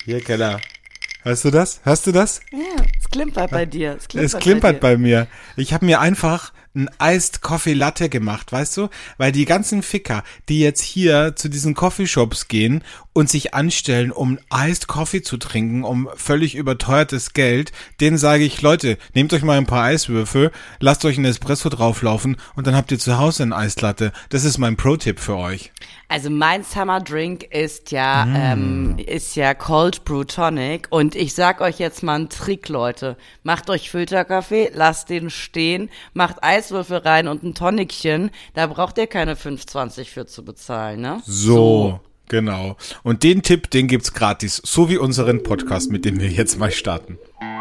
Hier, Keller. Hörst du das? Hörst du das? Ja, es klimpert bei dir. Es klimpert bei mir. Ich habe mir einfach ein Iced Coffee Latte gemacht, weißt du? Weil die ganzen Ficker, die jetzt hier zu diesen Coffeeshops gehen und sich anstellen, um Iced Coffee zu trinken, um völlig überteuertes Geld, denen sage ich, Leute, nehmt euch mal ein paar Eiswürfel, lasst euch einen Espresso drauflaufen und dann habt ihr zu Hause ein Iced Latte. Das ist mein Pro-Tipp für euch. Also mein Summer Drink ist ja Cold Brew Tonic und ich sag euch jetzt mal einen Trick, Leute. Macht euch Filterkaffee, lasst den stehen, macht Eiswürfel rein und ein Tonicchen. Da braucht ihr keine 5,20 für zu bezahlen, ne? So. Genau. Und den Tipp, den gibt's gratis. So wie unseren Podcast, mit dem wir jetzt mal starten.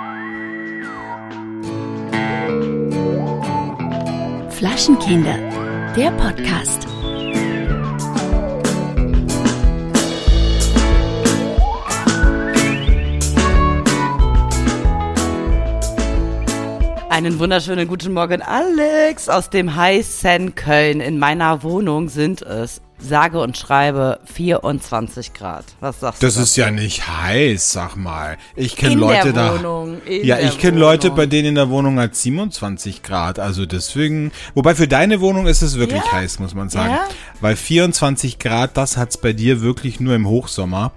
Flaschenkinder, der Podcast. Einen wunderschönen guten Morgen, Alex, aus dem heißen Köln. In meiner Wohnung sind es, sage und schreibe, 24 Grad. Was sagst du? Das ist ja nicht heiß, sag mal. Ich kenne Leute ich kenne Leute, bei denen in der Wohnung hat 27 Grad. Also deswegen, wobei für deine Wohnung ist es wirklich heiß, muss man sagen. Ja? Weil 24 Grad, das hat's bei dir wirklich nur im Hochsommer.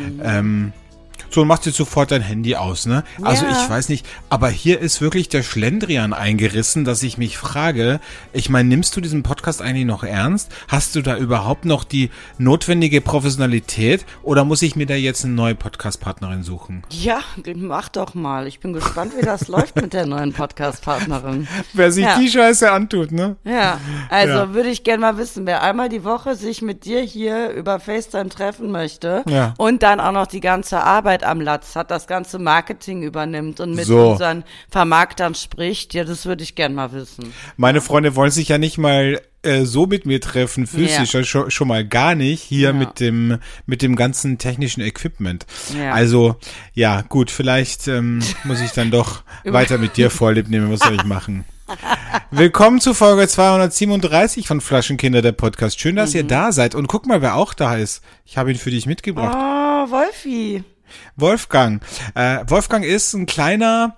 So, machst jetzt sofort dein Handy aus, ne? Also ich weiß nicht, aber hier ist wirklich der Schlendrian eingerissen, dass ich mich frage, ich meine, nimmst du diesen Podcast eigentlich noch ernst? Hast du da überhaupt noch die notwendige Professionalität oder muss ich mir da jetzt eine neue Podcast-Partnerin suchen? Ja, mach doch mal. Ich bin gespannt, wie das läuft mit der neuen Podcast-Partnerin. Wer sich die Scheiße antut, ne? Ja, also würde ich gerne mal wissen, wer einmal die Woche sich mit dir hier über FaceTime treffen möchte und dann auch noch die ganze Arbeit am Latz hat, das ganze Marketing übernimmt und mit unseren Vermarktern spricht, ja, das würde ich gern mal wissen. Meine Freunde wollen sich ja nicht mal so mit mir treffen, physisch, schon mal gar nicht, hier mit dem ganzen technischen Equipment. Ja. Also, ja, gut, vielleicht muss ich dann doch weiter mit dir Vorlieb nehmen, was soll ich machen? Willkommen zu Folge 237 von Flaschenkinder, der Podcast. Schön, dass ihr da seid. Und guck mal, wer auch da ist. Ich habe ihn für dich mitgebracht. Oh, Wolfi. Wolfgang. Wolfgang ist ein kleiner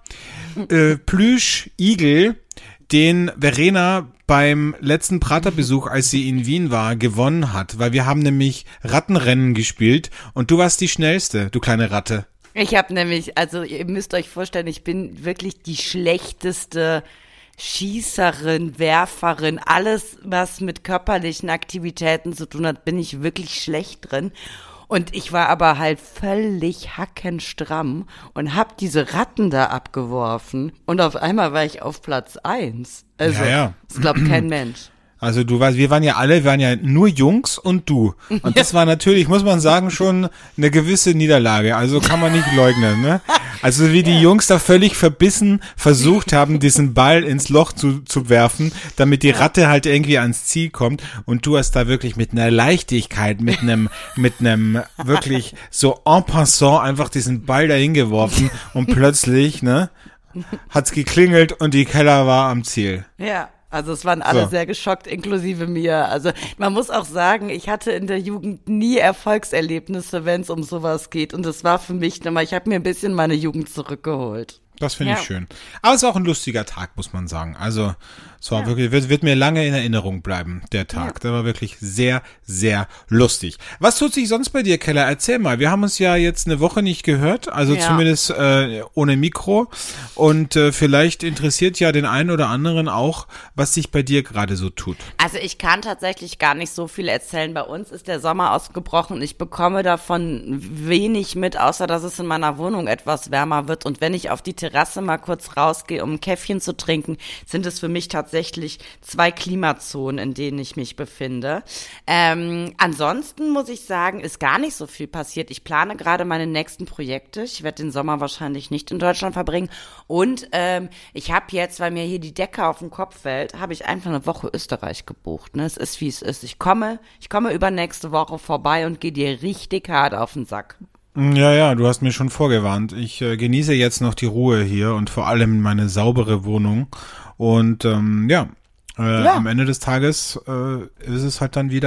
Plüsch-Igel, den Verena beim letzten Praterbesuch, als sie in Wien war, gewonnen hat. Weil wir haben nämlich Rattenrennen gespielt und du warst die Schnellste, du kleine Ratte. Ich habe nämlich, also ihr müsst euch vorstellen, ich bin wirklich die schlechteste Schießerin, Werferin, alles, was mit körperlichen Aktivitäten zu tun hat, bin ich wirklich schlecht drin. Und ich war aber halt völlig hackenstramm und hab diese Ratten da abgeworfen und auf einmal war ich auf Platz 1. Also, das glaubt kein Mensch. Also wir waren ja nur Jungs und du. Und das war natürlich, muss man sagen, schon eine gewisse Niederlage. Also kann man nicht leugnen, ne? Also wie die Jungs da völlig verbissen versucht haben, diesen Ball ins Loch zu werfen, damit die Ratte halt irgendwie ans Ziel kommt. Und du hast da wirklich mit einer Leichtigkeit, mit einem wirklich so en passant einfach diesen Ball dahin geworfen und plötzlich, ne, hat's geklingelt und die Keller war am Ziel. Ja. Also es waren alle sehr geschockt, inklusive mir. Also man muss auch sagen, ich hatte in der Jugend nie Erfolgserlebnisse, wenn es um sowas geht. Und das war für mich nochmal, ich habe mir ein bisschen meine Jugend zurückgeholt. Das finde ich schön. Aber es ist auch ein lustiger Tag, muss man sagen. Also es war wirklich, wird mir lange in Erinnerung bleiben, der Tag. Ja. Der war wirklich sehr, sehr lustig. Was tut sich sonst bei dir, Keller? Erzähl mal. Wir haben uns ja jetzt eine Woche nicht gehört, also zumindest ohne Mikro. Und vielleicht interessiert ja den einen oder anderen auch, was sich bei dir gerade so tut. Also ich kann tatsächlich gar nicht so viel erzählen. Bei uns ist der Sommer ausgebrochen und ich bekomme davon wenig mit, außer dass es in meiner Wohnung etwas wärmer wird. Und wenn ich auf die Terrasse mal kurz rausgehe, um ein Käffchen zu trinken, sind es für mich tatsächlich 2 Klimazonen, in denen ich mich befinde. Ansonsten muss ich sagen, ist gar nicht so viel passiert. Ich plane gerade meine nächsten Projekte. Ich werde den Sommer wahrscheinlich nicht in Deutschland verbringen. Und ich habe jetzt, weil mir hier die Decke auf den Kopf fällt, habe ich einfach eine Woche Österreich gebucht. Ne? Es ist, wie es ist. Ich komme übernächste Woche vorbei und gehe dir richtig hart auf den Sack. Ja, du hast mir schon vorgewarnt. Ich genieße jetzt noch die Ruhe hier und vor allem meine saubere Wohnung. Und am Ende des Tages ist es halt dann wieder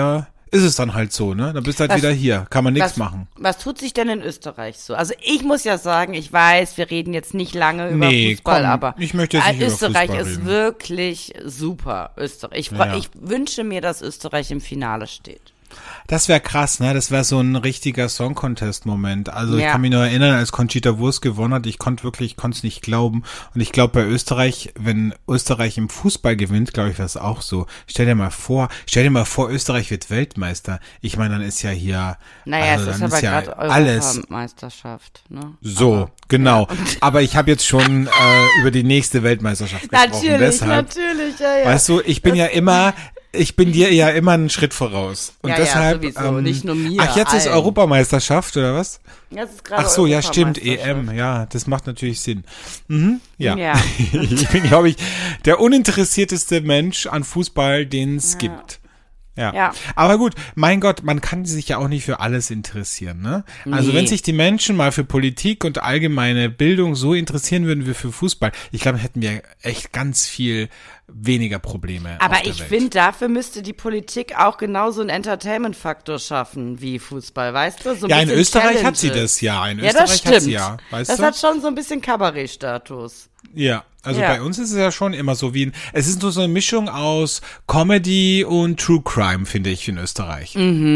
ist es dann halt so, ne? Dann bist du halt wieder hier, kann man nichts machen. Was tut sich denn in Österreich so? Also ich muss ja sagen, ich weiß, wir reden jetzt nicht lange über Fußball, aber ich möchte jetzt nicht Österreich über Fußball ist reden. Wirklich super. Österreich. Ich wünsche mir, dass Österreich im Finale steht. Das wäre krass, ne? Das wäre so ein richtiger Song-Contest-Moment. Also ich kann mich nur erinnern, als Conchita Wurst gewonnen hat, ich konnte es nicht glauben. Und ich glaube bei Österreich, wenn Österreich im Fußball gewinnt, glaube ich, wäre es auch so. Stell dir mal vor, Österreich wird Weltmeister. Ich meine, dann ist ja hier, naja, also es ist dann aber ja gerade alles. Europameisterschaft, ne? So, aber, genau. Ja. Aber ich habe jetzt schon über die nächste Weltmeisterschaft gesprochen. Natürlich, ja. Weißt du, ich bin dir ja immer einen Schritt voraus. Und deshalb, sowieso, nicht nur mir. Ach, jetzt ist Europameisterschaft, oder was? Das ist gerade Ach so, ja, stimmt, EM, ja, das macht natürlich Sinn. Ja. Ich bin, glaube ich, der uninteressierteste Mensch an Fußball, den es gibt. Ja. Aber gut, mein Gott, man kann sich ja auch nicht für alles interessieren, ne? Also wenn sich die Menschen mal für Politik und allgemeine Bildung so interessieren würden wie für Fußball, ich glaube, hätten wir echt ganz viel weniger Probleme. Aber ich finde, dafür müsste die Politik auch genauso einen Entertainment-Faktor schaffen wie Fußball, weißt du? So in Österreich hat sie das, In Österreich hat sie weißt du? Das hat schon so ein bisschen Kabarett-Status. Ja. Also bei uns ist es ja schon immer so es ist nur so eine Mischung aus Comedy und True Crime, finde ich, in Österreich.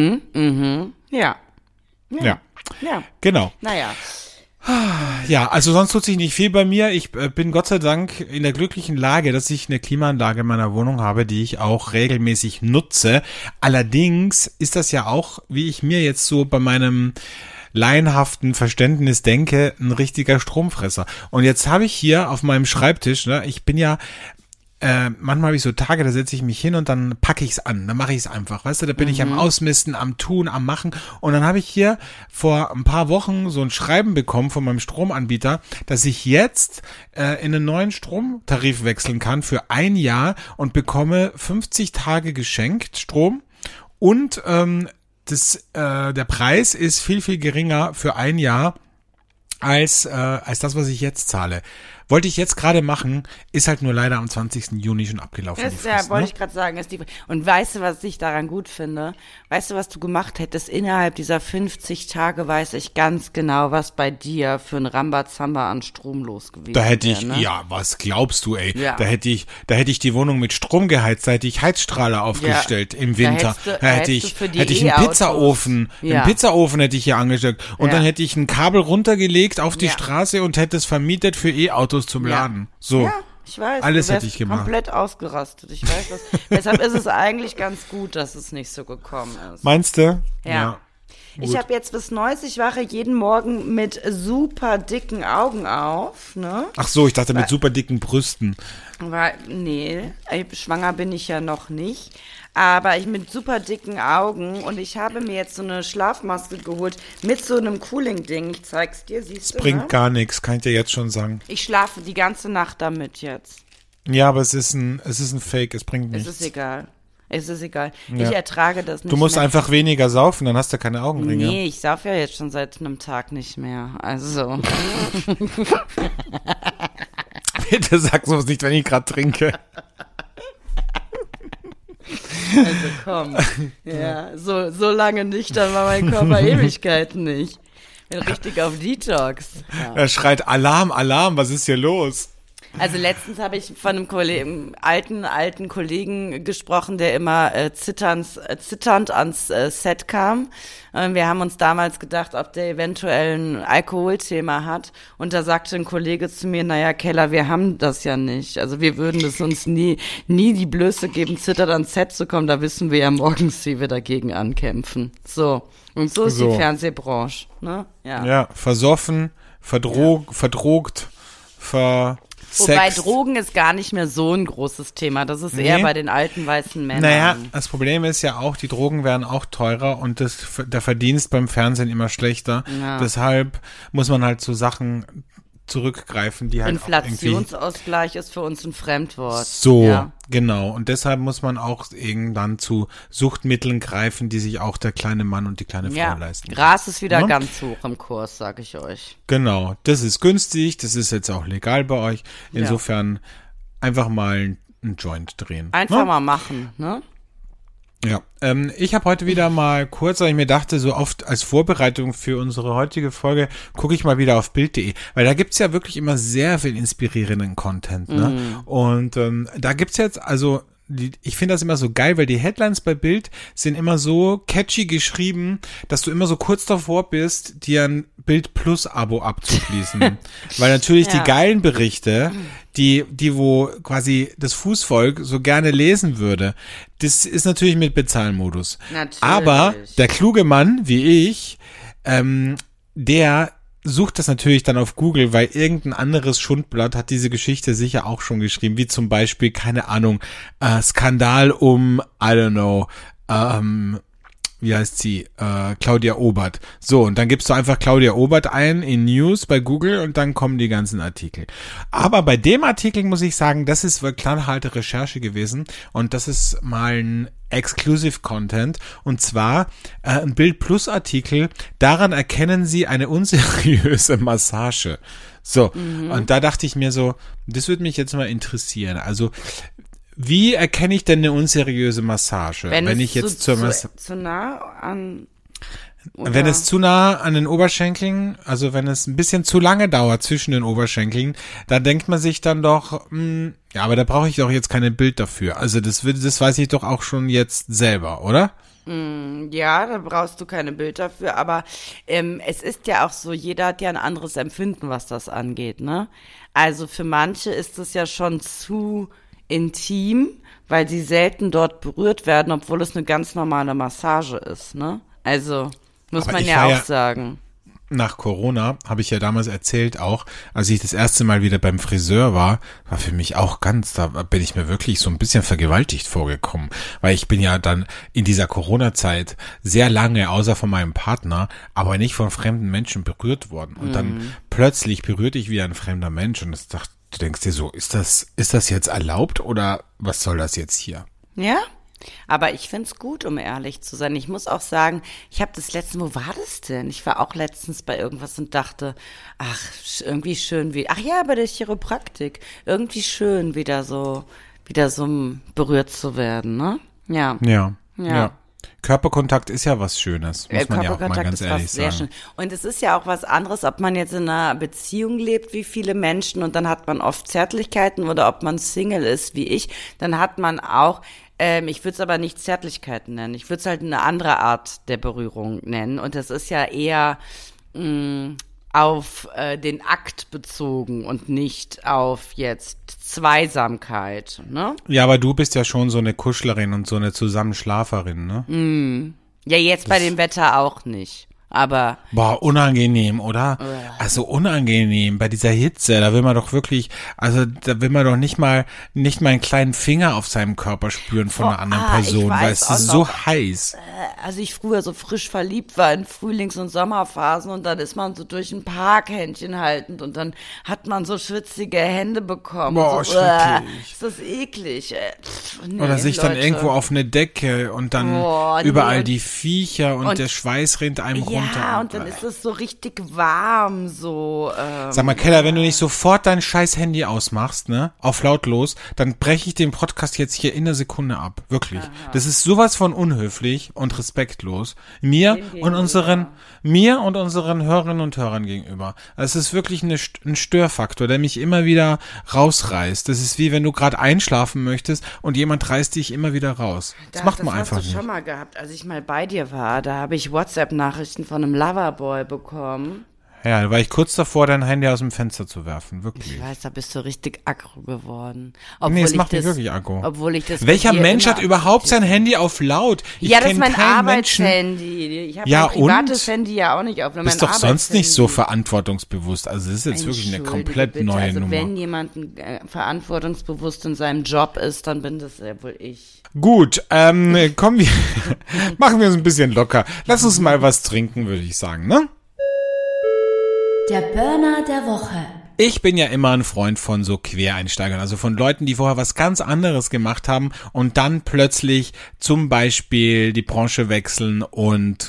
Ja. Genau. Naja. Ja, also sonst tut sich nicht viel bei mir. Ich bin Gott sei Dank in der glücklichen Lage, dass ich eine Klimaanlage in meiner Wohnung habe, die ich auch regelmäßig nutze. Allerdings ist das ja auch, wie ich mir jetzt so bei meinem laienhaften Verständnis denke, ein richtiger Stromfresser. Und jetzt habe ich hier auf meinem Schreibtisch, ne, ich bin ja, manchmal habe ich so Tage, da setze ich mich hin und dann packe ich es an, dann mache ich es einfach, weißt du, da bin ich am Ausmisten, am Tun, am Machen und dann habe ich hier vor ein paar Wochen so ein Schreiben bekommen von meinem Stromanbieter, dass ich jetzt in einen neuen Stromtarif wechseln kann für 1 Jahr und bekomme 50 Tage geschenkt Strom und der Preis ist viel, viel geringer für 1 Jahr als das, was ich jetzt zahle. Wollte ich jetzt gerade machen, ist halt nur leider am 20. Juni schon abgelaufen. Das wollte ich gerade sagen. Und weißt du, was ich daran gut finde? Weißt du, was du gemacht hättest? Innerhalb dieser 50 Tage weiß ich ganz genau, was bei dir für ein Rambazamba an Strom los gewesen wäre. Da hätte ich, ne? Was glaubst du, ey? Ja. Da hätte ich die Wohnung mit Strom geheizt, da hätte ich Heizstrahler aufgestellt im Winter. Da hätte ich einen Pizzaofen. Einen Pizzaofen hätte ich hier angesteckt. Und dann hätte ich ein Kabel runtergelegt auf die Straße und hätte es vermietet für E-Autos zum Laden. So. Ja, ich weiß. Alles hätte ich gemacht. Komplett ausgerastet. Ich weiß das. Deshalb ist es eigentlich ganz gut, dass es nicht so gekommen ist. Meinst du? Ja. Ich habe jetzt was Neues. Ich wache jeden Morgen mit super dicken Augen auf. Ne? Ach so, ich dachte mit super dicken Brüsten. Schwanger bin ich ja noch nicht. Aber ich mit super dicken Augen und ich habe mir jetzt so eine Schlafmaske geholt mit so einem Cooling-Ding. Ich zeig's dir, siehst du? Es bringt gar nichts, kann ich dir jetzt schon sagen. Ich schlafe die ganze Nacht damit jetzt. Ja, aber es ist ein Fake, es bringt nichts. Es ist egal. Ja. Ich ertrage das nicht. Du musst mehr. einfach weniger saufen, dann hast du keine Augenringe. Nee, ich sauf ja jetzt schon seit einem Tag nicht mehr. Also. Bitte sag sowas nicht, wenn ich gerade trinke. Also komm. Ja, so lange nüchtern war mein Körper Ewigkeiten nicht. Bin richtig auf Detox. Ja. Er schreit Alarm, Alarm, was ist hier los? Also letztens habe ich von einem alten Kollegen gesprochen, der immer zitternd ans Set kam. Wir haben uns damals gedacht, ob der eventuell ein Alkoholthema hat. Und da sagte ein Kollege zu mir, naja, Keller, wir haben das ja nicht. Also wir würden es uns nie die Blöße geben, zitternd ans Set zu kommen. Da wissen wir ja morgens, wie wir dagegen ankämpfen. So. Und so ist die Fernsehbranche. Ne? Ja, versoffen, verdrogt, Wobei Drogen ist gar nicht mehr so ein großes Thema. Das ist eher bei den alten weißen Männern. Naja, das Problem ist ja auch, die Drogen werden auch teurer und der Verdienst beim Fernsehen immer schlechter. Ja. Deshalb muss man halt zu Sachen zurückgreifen, die halt Inflationsausgleich ist für uns ein Fremdwort. So, genau. Und deshalb muss man auch irgendwann zu Suchtmitteln greifen, die sich auch der kleine Mann und die kleine Frau leisten. Gras ist wieder ganz hoch im Kurs, sag ich euch. Genau. Das ist günstig, das ist jetzt auch legal bei euch. Insofern einfach mal einen Joint drehen. Einfach mal machen, ne? Ja, ich habe heute wieder mal kurz, weil ich mir dachte, so oft als Vorbereitung für unsere heutige Folge gucke ich mal wieder auf Bild.de, weil da gibt's ja wirklich immer sehr viel inspirierenden Content, ne? Und da gibt's jetzt, also ich finde das immer so geil, weil die Headlines bei Bild sind immer so catchy geschrieben, dass du immer so kurz davor bist, dir ein Bild Plus Abo abzuschließen. Weil natürlich die geilen Berichte, die wo quasi das Fußvolk so gerne lesen würde, das ist natürlich mit Bezahlmodus. Natürlich. Aber der kluge Mann, wie ich, der sucht das natürlich dann auf Google, weil irgendein anderes Schundblatt hat diese Geschichte sicher auch schon geschrieben, wie zum Beispiel, keine Ahnung, Skandal um, I don't know, wie heißt sie, Claudia Obert. So, und dann gibst du einfach Claudia Obert ein in News bei Google und dann kommen die ganzen Artikel. Aber bei dem Artikel muss ich sagen, das ist wirklich knallharte Recherche gewesen und das ist mal ein Exclusive Content und zwar ein Bild Plus Artikel, daran erkennen sie eine unseriöse Massage. So, und da dachte ich mir so, das würde mich jetzt mal interessieren. Also, wie erkenne ich denn eine unseriöse Massage? Wenn ich jetzt zu nah an... Oder? Wenn es zu nah an den Oberschenkeln, also wenn es ein bisschen zu lange dauert zwischen den Oberschenkeln, dann denkt man sich dann doch, ja, aber da brauche ich doch jetzt kein Bild dafür. Also das weiß ich doch auch schon jetzt selber, oder? Ja, da brauchst du keine Bild dafür, aber es ist ja auch so, jeder hat ja ein anderes Empfinden, was das angeht, ne? Also für manche ist es ja schon zu intim, weil sie selten dort berührt werden, obwohl es eine ganz normale Massage ist, ne? Also muss aber man ja auch sagen. Nach Corona habe ich ja damals erzählt auch, als ich das erste Mal wieder beim Friseur war für mich auch da bin ich mir wirklich so ein bisschen vergewaltigt vorgekommen, weil ich bin ja dann in dieser Corona-Zeit sehr lange, außer von meinem Partner, aber nicht von fremden Menschen berührt worden und dann plötzlich berührte ich wie ein fremder Mensch und du denkst dir so, ist das jetzt erlaubt oder was soll das jetzt hier? Ja? Aber ich find's gut, um ehrlich zu sein. Ich muss auch sagen, ich habe das letztens, wo war das denn? Ich war auch letztens bei irgendwas und dachte, ach, irgendwie schön ach ja, bei der Chiropraktik. Irgendwie schön, wieder so berührt zu werden, ne? Ja. Ja. Körperkontakt ist ja was Schönes, muss man ja auch mal ganz ehrlich sagen. Sehr schön. Und es ist ja auch was anderes, ob man jetzt in einer Beziehung lebt wie viele Menschen und dann hat man oft Zärtlichkeiten oder ob man Single ist wie ich, dann hat man auch ich würde es aber nicht Zärtlichkeiten nennen. Ich würde es halt eine andere Art der Berührung nennen. Und das ist ja eher auf den Akt bezogen und nicht auf jetzt Zweisamkeit. Ne? Ja, aber du bist ja schon so eine Kuschlerin und so eine Zusammenschlaferin, ne? Ja, jetzt bei dem Wetter auch nicht. Aber boah, unangenehm, oder? Also unangenehm bei dieser Hitze, da will man doch wirklich, also da will man doch nicht mal einen kleinen Finger auf seinem Körper spüren von einer anderen Person, weil es ist so heiß. Als ich früher so frisch verliebt war in Frühlings- und Sommerphasen und dann ist man so durch ein Park Händchen haltend und dann hat man so schwitzige Hände bekommen. Boah, so, schrecklich. ist das eklig. Nee, oder sich dann Leute. irgendwo auf eine Decke und dann überall die Viecher und der Schweiß rinnt einem runter. Ja, und dann ist es so richtig warm, so. Sag mal, Keller, wenn du nicht sofort dein scheiß Handy ausmachst, ne, auf lautlos, dann breche ich den Podcast jetzt hier in einer Sekunde ab. Wirklich. Aha. Das ist sowas von unhöflich und respektlos. Mir und unseren Hörerinnen und Hörern gegenüber. Es ist wirklich ein Störfaktor, der mich immer wieder rausreißt. Das ist wie wenn du gerade einschlafen möchtest und jemand reißt dich immer wieder raus. Das macht man einfach nicht. Das hast du schon mal gehabt, als ich mal bei dir war. Da habe ich WhatsApp-Nachrichten von einem Loverboy bekommen. Ja, da war ich kurz davor, dein Handy aus dem Fenster zu werfen, wirklich. Ich weiß, da bist du richtig aggro geworden. Nee, es macht mich wirklich aggro. Obwohl ich das Welcher Mensch hat überhaupt sein Handy auf laut? Ja, das ist mein Arbeitshandy. Ich habe mein privates Handy ja auch nicht auf. Du bist doch sonst nicht so verantwortungsbewusst. Also das ist jetzt wirklich eine komplett neue Nummer. Wenn jemand verantwortungsbewusst in seinem Job ist, dann bin das ja wohl ich. Gut, kommen wir, machen wir uns ein bisschen locker. Lass uns mal was trinken, würde ich sagen, ne? Der Burner der Woche. Ich bin ja immer ein Freund von so Quereinsteigern, also von Leuten, die vorher was ganz anderes gemacht haben und dann plötzlich zum Beispiel die Branche wechseln und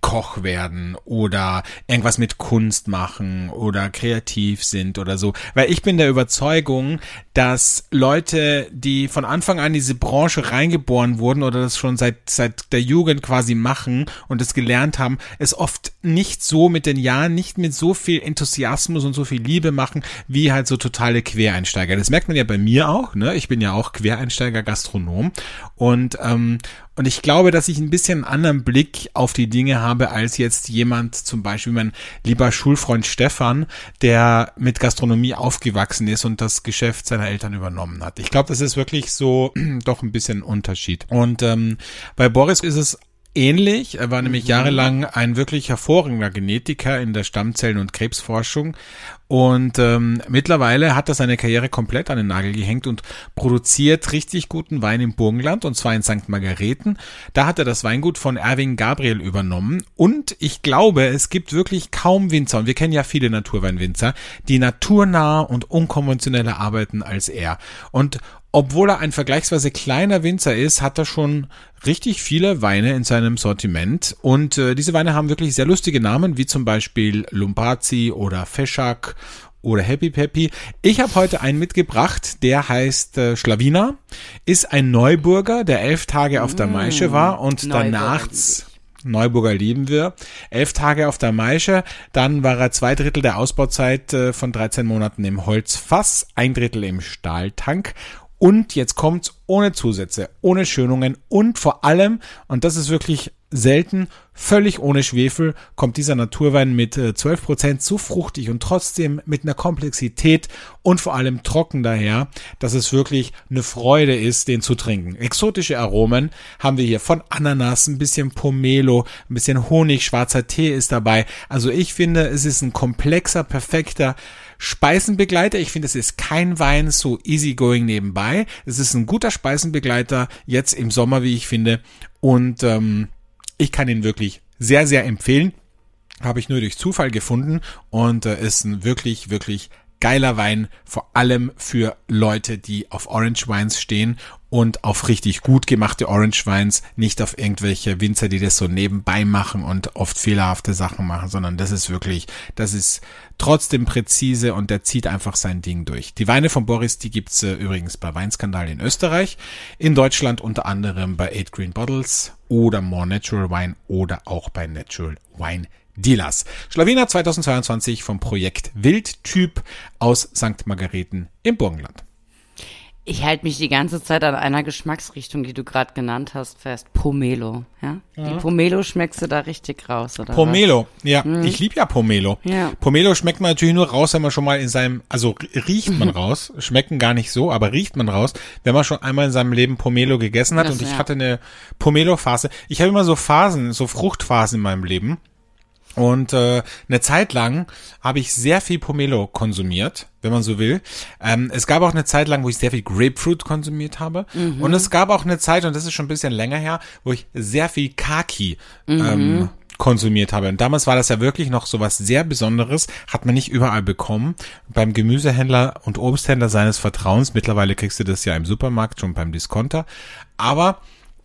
Koch werden oder irgendwas mit Kunst machen oder kreativ sind oder so. Weil ich bin der Überzeugung, dass Leute, die von Anfang an in diese Branche reingeboren wurden oder das schon seit der Jugend quasi machen und es gelernt haben, es oft nicht so mit den Jahren, nicht mit so viel Enthusiasmus und so viel Liebe machen, wie halt so totale Quereinsteiger. Das merkt man ja bei mir auch, ne? Ich bin ja auch Quereinsteiger Gastronom und ich glaube, dass ich ein bisschen einen anderen Blick auf die Dinge habe, als jetzt jemand, zum Beispiel mein lieber Schulfreund Stefan, der mit Gastronomie aufgewachsen ist und das Geschäft seiner Eltern übernommen hat. Ich glaube, das ist wirklich so doch ein bisschen ein Unterschied. Und bei Boris ist es ähnlich. Er war nämlich jahrelang ein wirklich hervorragender Genetiker in der Stammzellen- und Krebsforschung und mittlerweile hat er seine Karriere komplett an den Nagel gehängt und produziert richtig guten Wein im Burgenland und zwar in St. Margareten. Da hat er das Weingut von Erwin Gabriel übernommen und ich glaube, es gibt wirklich kaum Winzer und wir kennen ja viele Naturweinwinzer, die naturnah und unkonventioneller arbeiten als er. Und obwohl er ein vergleichsweise kleiner Winzer ist, hat er schon richtig viele Weine in seinem Sortiment und diese Weine haben wirklich sehr lustige Namen, wie zum Beispiel Lumpazi oder Feschak oder Happy Peppy. Ich habe heute einen mitgebracht, der heißt Schlawiner, ist ein Neuburger, der 11 Tage auf der Maische war und danach... Neuburger lieben wir. 11 Tage auf der Maische, dann war er 2/3 der Ausbauzeit von 13 Monaten im Holzfass, 1/3 im Stahltank. Und jetzt kommt's ohne Zusätze, ohne Schönungen und vor allem, und das ist wirklich selten, völlig ohne Schwefel, kommt dieser Naturwein mit 12% so fruchtig und trotzdem mit einer Komplexität und vor allem trocken daher, dass es wirklich eine Freude ist, den zu trinken. Exotische Aromen haben wir hier von Ananas, ein bisschen Pomelo, ein bisschen Honig, schwarzer Tee ist dabei. Also ich finde, es ist ein komplexer, perfekter Speisenbegleiter. Ich finde, es ist kein Wein so easygoing nebenbei. Es ist ein guter Speisenbegleiter, jetzt im Sommer, wie ich finde. Und ich kann ihn wirklich sehr, sehr empfehlen. Habe ich nur durch Zufall gefunden und ist ein wirklich, wirklich geiler Wein, vor allem für Leute, die auf Orange Wines stehen und auf richtig gut gemachte Orange Wines, nicht auf irgendwelche Winzer, die das so nebenbei machen und oft fehlerhafte Sachen machen, sondern das ist trotzdem präzise und der zieht einfach sein Ding durch. Die Weine von Boris, die gibt's übrigens bei Weinskandal in Österreich, in Deutschland unter anderem bei 8 Green Bottles oder More Natural Wine oder auch bei Natural Wine Dealers. Schlawiner 2022 vom Projekt Wildtyp aus St. Margareten im Burgenland. Ich halte mich die ganze Zeit an einer Geschmacksrichtung, die du gerade genannt hast, fest. Pomelo, ja? Die Pomelo schmeckst du da richtig raus, oder Pomelo, was? Ja, ich liebe ja Pomelo. Ja. Pomelo schmeckt man natürlich nur raus, wenn man schon mal in seinem, also riecht man raus, schmecken gar nicht so, aber riecht man raus, wenn man schon einmal in seinem Leben Pomelo gegessen hat. Und ich hatte eine Pomelo-Phase. Ich habe immer so Phasen, so Fruchtphasen in meinem Leben. Und eine Zeit lang habe ich sehr viel Pomelo konsumiert, wenn man so will. Es gab auch eine Zeit lang, wo ich sehr viel Grapefruit konsumiert habe. Und es gab auch eine Zeit, und das ist schon ein bisschen länger her, wo ich sehr viel Kaki konsumiert habe. Und damals war das ja wirklich noch so was sehr Besonderes, hat man nicht überall bekommen. Beim Gemüsehändler und Obsthändler seines Vertrauens. Mittlerweile kriegst du das ja im Supermarkt, schon beim Discounter. Aber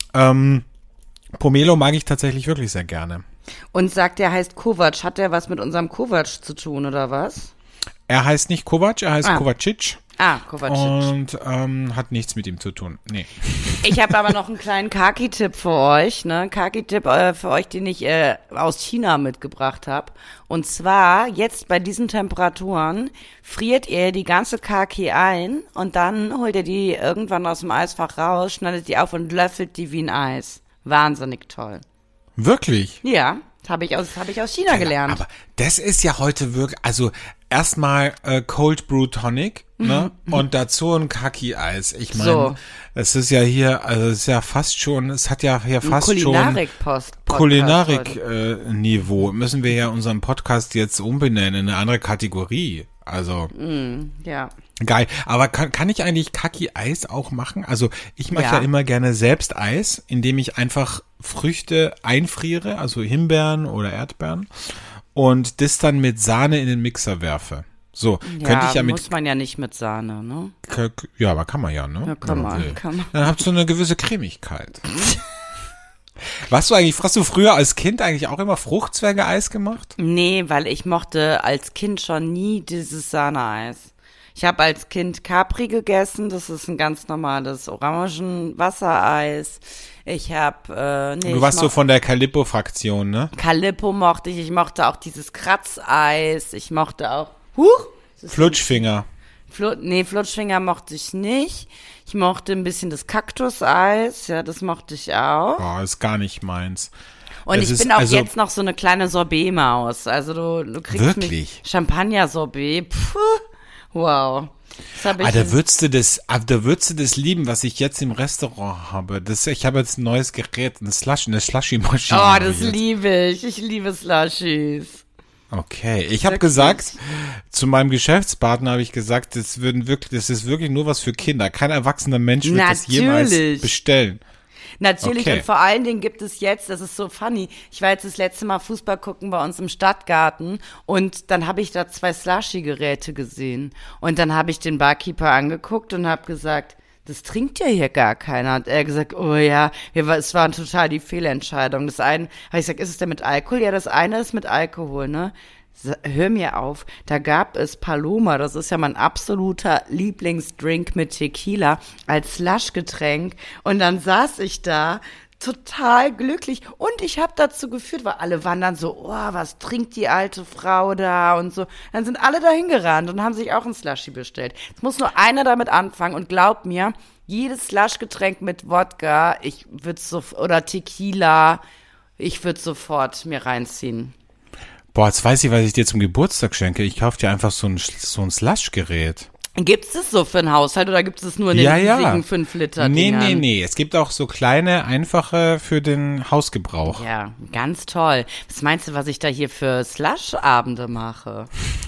Pomelo mag ich tatsächlich wirklich sehr gerne. Und sagt, er heißt Kovac. Hat der was mit unserem Kovac zu tun, oder was? Er heißt nicht Kovac, er heißt Kovacic. Kovacic. Und hat nichts mit ihm zu tun. Nee. Ich habe aber noch einen kleinen Kaki-Tipp für euch, ne? Kaki-Tipp für euch, den ich aus China mitgebracht habe. Und zwar, jetzt bei diesen Temperaturen, friert ihr die ganze Kaki ein und dann holt ihr die irgendwann aus dem Eisfach raus, schneidet die auf und löffelt die wie ein Eis. Wahnsinnig toll. Wirklich? Ja, habe ich aus China gelernt. Aber das ist ja heute wirklich, also erstmal Cold Brew Tonic, ne? Und dazu ein Kaki-Eis. Ich meine, So. es ist ja hier, also es ist ja fast schon, es hat ja hier fast schon Kulinarik-Podcast Kulinarik-Niveau. Müssen wir ja unseren Podcast jetzt umbenennen in eine andere Kategorie. Also ja. geil. Aber kann ich eigentlich Kaki-Eis auch machen? Also ich mache ja immer gerne selbst Eis, indem ich einfach Früchte einfriere, also Himbeeren oder Erdbeeren, und das dann mit Sahne in den Mixer werfe. So, könnte ich ja mit... muss man ja nicht mit Sahne, ne? Ja, aber kann man ja, ne? Ja, kann man. Dann habt ihr so eine gewisse Cremigkeit. Hast du früher als Kind eigentlich auch immer Fruchtzwerge-Eis gemacht? Nee, weil ich mochte als Kind schon nie dieses Sahneeis. Ich habe als Kind Capri gegessen, das ist ein ganz normales Orangenwassereis. Ich habe, Du warst so von der Calippo-Fraktion, ne? Calippo mochte ich mochte auch dieses Kratzeis, ich mochte auch, Flutschfinger. Flutschfinger mochte ich nicht. Ich mochte ein bisschen das Kaktuseis, ja, das mochte ich auch. Oh, ist gar nicht meins. Und Das ich ist bin auch also- jetzt noch so eine kleine Sorbet-Maus. Also du kriegst Wirklich? mich Champagner-Sorbet. Puh, wow. Das hab ich Da würdest du das lieben, was ich jetzt im Restaurant habe. Ich habe jetzt ein neues Gerät, eine Slushy-Maschine. Oh, das liebe ich. Ich liebe Slushies. Okay, ich habe gesagt, zu meinem Geschäftspartner habe ich gesagt, das ist wirklich nur was für Kinder. Kein erwachsener Mensch wird das jemals Natürlich. bestellen. Natürlich, Okay. und vor allen Dingen gibt es jetzt, das ist so funny, ich war jetzt das letzte Mal Fußball gucken bei uns im Stadtgarten und dann habe ich da 2 Slushy-Geräte gesehen und dann habe ich den Barkeeper angeguckt und habe gesagt, das trinkt ja hier gar keiner. Und er hat gesagt, oh ja, es war total die Fehlentscheidung. Das eine, habe ich gesagt, ist es denn mit Alkohol? Ja, das eine ist mit Alkohol, ne? Hör mir auf, da gab es Paloma, das ist ja mein absoluter Lieblingsdrink mit Tequila, als Slushgetränk. Und dann saß ich da, total glücklich. Und ich habe dazu geführt, weil alle waren dann so, oh, was trinkt die alte Frau da und so. Dann sind alle dahin gerannt und haben sich auch ein Slushy bestellt. Es muss nur einer damit anfangen und glaub mir, jedes Slushgetränk mit Wodka, oder Tequila, ich würde sofort mir reinziehen. Boah, jetzt weiß ich, was ich dir zum Geburtstag schenke. Ich kaufe dir einfach so ein Slush-Gerät. Gibt es das so für einen Haushalt oder gibt es das nur in den riesigen 5 Liter Dingern? Nee. Es gibt auch so kleine, einfache für den Hausgebrauch. Ja, ganz toll. Was meinst du, was ich da hier für Slush-Abende mache?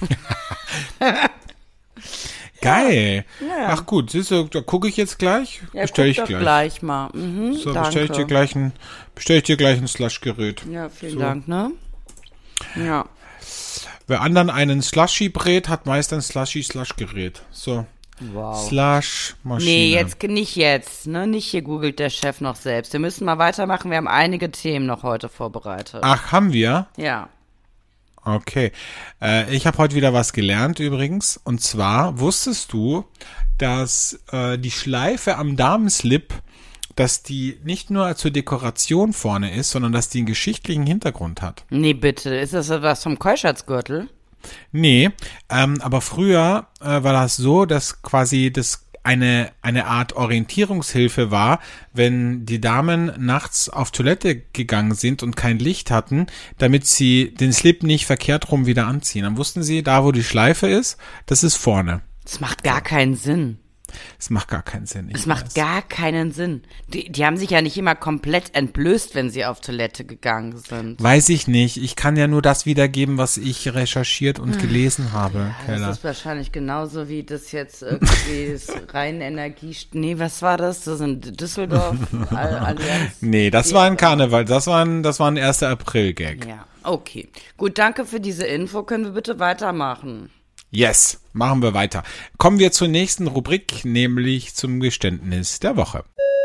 Geil. Ja. Ach gut, siehst du, da gucke ich jetzt gleich. Ja, Bestell ich guck doch gleich. gleich mal. Mhm, So, danke. bestell ich dir gleich ein Slush-Gerät. Ja, vielen So. Dank, ne? Ja. Wer anderen einen Slushy brät, hat meist ein Slushy-Slush-Gerät. So. Wow. Slush-Maschine. Nee, nicht jetzt, ne? Nicht hier googelt der Chef noch selbst. Wir müssen mal weitermachen. Wir haben einige Themen noch heute vorbereitet. Ach, haben wir? Ja. Okay. Ich habe heute wieder was gelernt übrigens. Und zwar wusstest du, dass die Schleife am Damenslip, dass die nicht nur zur Dekoration vorne ist, sondern dass die einen geschichtlichen Hintergrund hat. Nee, bitte. Ist das was vom Keuschheitsgürtel? Nee, aber früher war das so, dass quasi das eine Art Orientierungshilfe war, wenn die Damen nachts auf Toilette gegangen sind und kein Licht hatten, damit sie den Slip nicht verkehrt rum wieder anziehen. Dann wussten sie, da wo die Schleife ist, das ist vorne. Das macht gar keinen Sinn. Das macht gar keinen Sinn. Es macht gar keinen Sinn. Die haben sich ja nicht immer komplett entblößt, wenn sie auf Toilette gegangen sind. Weiß ich nicht. Ich kann ja nur das wiedergeben, was ich recherchiert und gelesen habe, Keller. Das ist wahrscheinlich genauso wie das jetzt irgendwie das Rheinenergie... Nee, was war das? Das sind Düsseldorf Allianz. Nee, das war ein Karneval. Das war ein 1. April-Gag. Ja, okay. Gut, danke für diese Info. Können wir bitte weitermachen? Yes, machen wir weiter. Kommen wir zur nächsten Rubrik, nämlich zum Geständnis der Woche.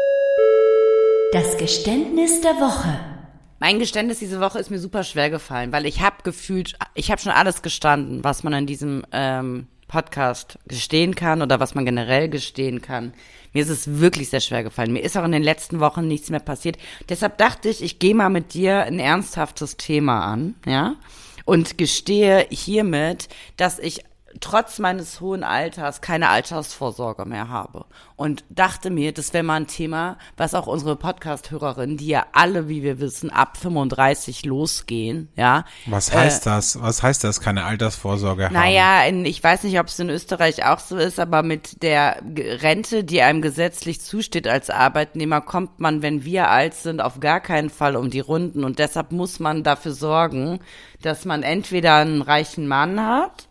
Das Geständnis der Woche. Mein Geständnis diese Woche ist mir super schwer gefallen, weil ich habe schon alles gestanden, was man in diesem Podcast gestehen kann oder was man generell gestehen kann. Mir ist es wirklich sehr schwer gefallen. Mir ist auch in den letzten Wochen nichts mehr passiert. Deshalb dachte ich gehe mal mit dir ein ernsthaftes Thema an, ja? Und gestehe hiermit, dass ich trotz meines hohen Alters keine Altersvorsorge mehr habe. Und dachte mir, das wäre mal ein Thema, was auch unsere Podcast-Hörerinnen, die ja alle, wie wir wissen, ab 35 losgehen, ja. Was heißt das? Was heißt das, keine Altersvorsorge haben? Naja, ich weiß nicht, ob es in Österreich auch so ist, aber mit der Rente, die einem gesetzlich zusteht als Arbeitnehmer, kommt man, wenn wir alt sind, auf gar keinen Fall um die Runden. Und deshalb muss man dafür sorgen, dass man entweder einen reichen Mann hat,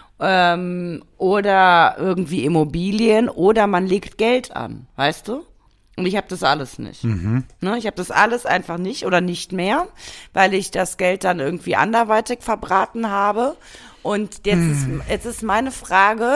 oder irgendwie Immobilien oder man legt Geld an, weißt du? Und ich habe das alles nicht. Ne? Ich habe das alles einfach nicht oder nicht mehr, weil ich das Geld dann irgendwie anderweitig verbraten habe. Und jetzt ist meine Frage,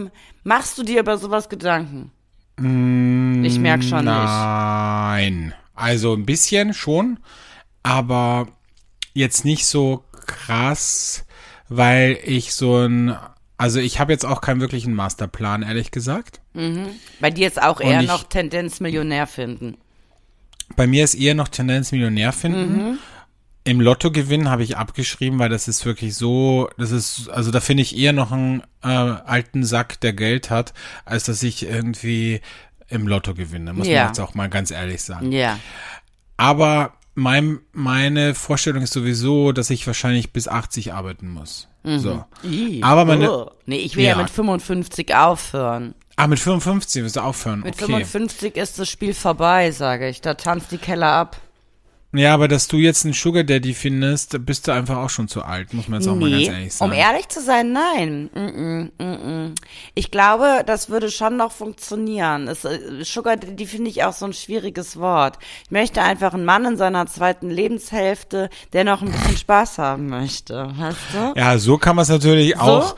machst du dir über sowas Gedanken? Ich merke schon nicht. Nein. Also ein bisschen schon, aber jetzt nicht so krass, weil ich also ich habe jetzt auch keinen wirklichen Masterplan, ehrlich gesagt. Bei dir ist auch eher noch Tendenz Millionär finden. Bei mir ist eher noch Tendenz Millionär finden. Im Lottogewinn habe ich abgeschrieben, weil das ist wirklich so, also da finde ich eher noch einen alten Sack, der Geld hat, als dass ich irgendwie im Lotto gewinne, muss man jetzt auch mal ganz ehrlich sagen. Ja. Aber meine Vorstellung ist sowieso, dass ich wahrscheinlich bis 80 arbeiten muss. So. Aber ich will ja mit 55 aufhören. Mit 55 willst du aufhören, Mit okay. 55 ist das Spiel vorbei, sage ich. Da tanzt die Keller ab. Ja, aber dass du jetzt einen Sugar Daddy findest, bist du einfach auch schon zu alt, muss man jetzt auch mal ganz ehrlich sagen. Um ehrlich zu sein, nein. Ich glaube, das würde schon noch funktionieren. Sugar Daddy finde ich auch so ein schwieriges Wort. Ich möchte einfach einen Mann in seiner zweiten Lebenshälfte, der noch ein bisschen Spaß haben möchte, weißt du? Ja, so kann man es natürlich auch,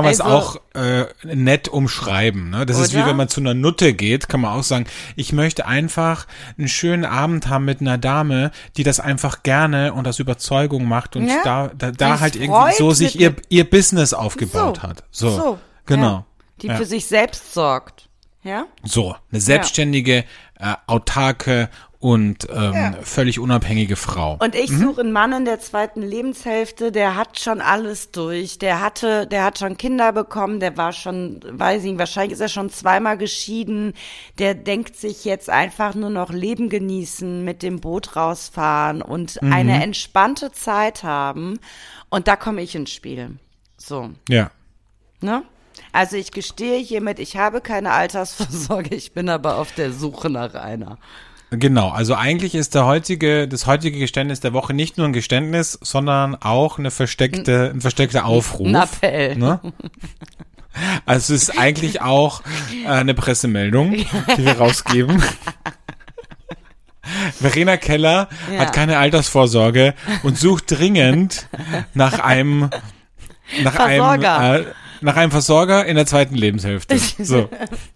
nett umschreiben. Ne? Das ist wie wenn man zu einer Nutte geht, kann man auch sagen, ich möchte einfach einen schönen Abend haben mit einer Dame, die das einfach gerne und aus Überzeugung macht und da halt irgendwie so sich ihr Business aufgebaut hat. So, genau. Ja, die für sich selbst sorgt. Ja? So, eine selbstständige, autarke und völlig unabhängige Frau. Und ich suche einen Mann in der zweiten Lebenshälfte, der hat schon alles durch. Der hat schon Kinder bekommen, der war schon, weiß ich nicht, wahrscheinlich ist er schon zweimal geschieden. Der denkt sich jetzt einfach nur noch Leben genießen, mit dem Boot rausfahren und eine entspannte Zeit haben. Und da komme ich ins Spiel. So. Ja. Ne? Also ich gestehe hiermit, ich habe keine Altersvorsorge, ich bin aber auf der Suche nach einer. Genau, also eigentlich ist das heutige Geständnis der Woche nicht nur ein Geständnis, sondern auch ein versteckter Aufruf. Ein Appell. Ne? Also es ist eigentlich auch eine Pressemeldung, die wir rausgeben. Verena Keller hat keine Altersvorsorge und sucht dringend nach einem Versorger in der zweiten Lebenshälfte. So.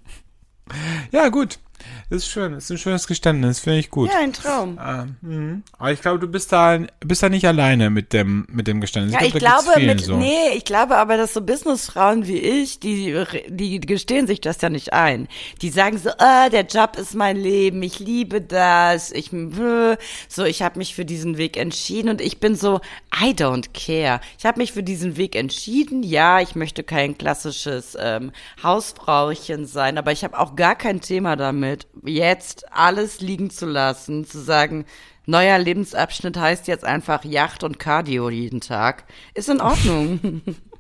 Ja, gut. Das ist schön, das ist ein schönes Geständnis, finde ich gut. Ja, ein Traum. Aber ich glaube, du bist da nicht alleine mit dem Geständnis. Ja, ich glaube aber, dass so Businessfrauen wie ich, die gestehen sich das ja nicht ein. Die sagen so, der Job ist mein Leben, ich liebe das, ich habe mich für diesen Weg entschieden und ich bin so, I don't care. Ich habe mich für diesen Weg entschieden, ja, ich möchte kein klassisches Hausfrauchen sein, aber ich habe auch gar kein Thema damit, jetzt alles liegen zu lassen, zu sagen, neuer Lebensabschnitt heißt jetzt einfach Yacht und Cardio jeden Tag. Ist in Ordnung.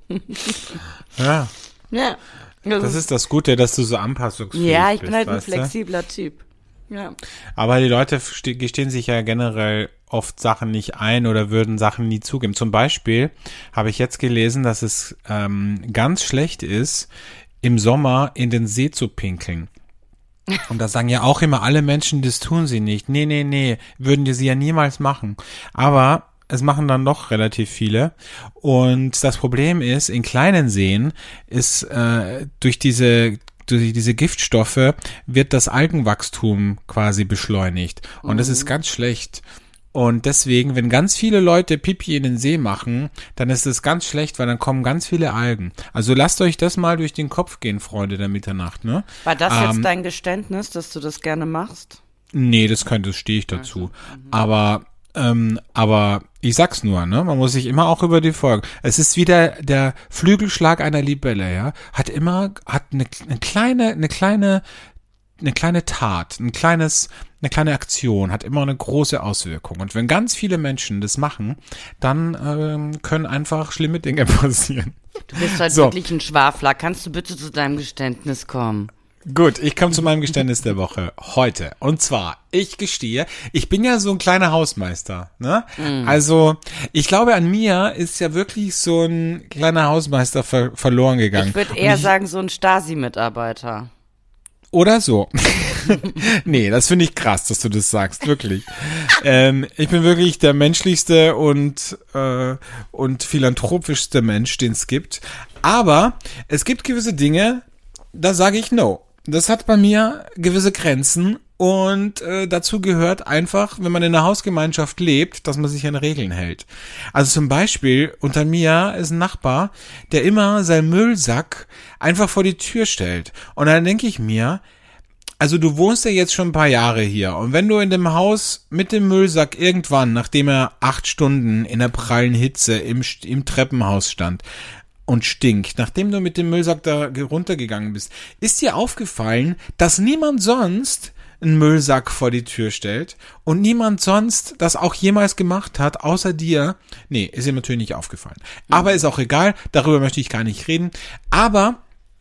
Ja. Ja. Das ist das Gute, dass du so anpassungsfähig bist. Ja, ich bin halt ein flexibler Typ. Ja. Aber die Leute gestehen sich ja generell oft Sachen nicht ein oder würden Sachen nie zugeben. Zum Beispiel habe ich jetzt gelesen, dass es ganz schlecht ist, im Sommer in den See zu pinkeln. Und da sagen ja auch immer alle Menschen, das tun sie nicht. Nee, würden die sie ja niemals machen. Aber es machen dann doch relativ viele. Und das Problem ist, in kleinen Seen ist durch diese Giftstoffe wird das Algenwachstum quasi beschleunigt. Und das ist ganz schlecht. Und deswegen, wenn ganz viele Leute Pipi in den See machen, dann ist es ganz schlecht, weil dann kommen ganz viele Algen. Also lasst euch das mal durch den Kopf gehen, Freunde der Mitternacht, ne? War das jetzt dein Geständnis, dass du das gerne machst? Nee, das stehe ich dazu. Aber ich sag's nur, ne? Man muss sich immer auch über die Folgen. Es ist wieder der Flügelschlag einer Libelle, ja? Hat eine kleine Tat, eine kleine Aktion hat immer eine große Auswirkung. Und wenn ganz viele Menschen das machen, dann können einfach schlimme Dinge passieren. Du bist halt wirklich ein Schwafler. Kannst du bitte zu deinem Geständnis kommen? Gut, ich komme zu meinem Geständnis der Woche heute. Und zwar, ich gestehe, ich bin ja so ein kleiner Hausmeister, ne? Also, ich glaube, an mir ist ja wirklich so ein kleiner Hausmeister verloren gegangen. Ich würde eher sagen, so ein Stasi-Mitarbeiter. Oder so. Nee, das finde ich krass, dass du das sagst, wirklich. Ich bin wirklich der menschlichste und philanthropischste Mensch, den es gibt. Aber es gibt gewisse Dinge, da sage ich no. Das hat bei mir gewisse Grenzen Und dazu gehört einfach, wenn man in einer Hausgemeinschaft lebt, dass man sich an Regeln hält. Also zum Beispiel, unter mir ist ein Nachbar, der immer seinen Müllsack einfach vor die Tür stellt. Und dann denke ich mir, also du wohnst ja jetzt schon ein paar Jahre hier. Und wenn du in dem Haus mit dem Müllsack irgendwann, nachdem er 8 Stunden in der prallen Hitze im Treppenhaus stand und stinkt, nachdem du mit dem Müllsack da runtergegangen bist, ist dir aufgefallen, dass niemand sonst einen Müllsack vor die Tür stellt und niemand sonst das auch jemals gemacht hat, außer dir. Nee, ist ihm natürlich nicht aufgefallen. Aber ist auch egal, darüber möchte ich gar nicht reden. Aber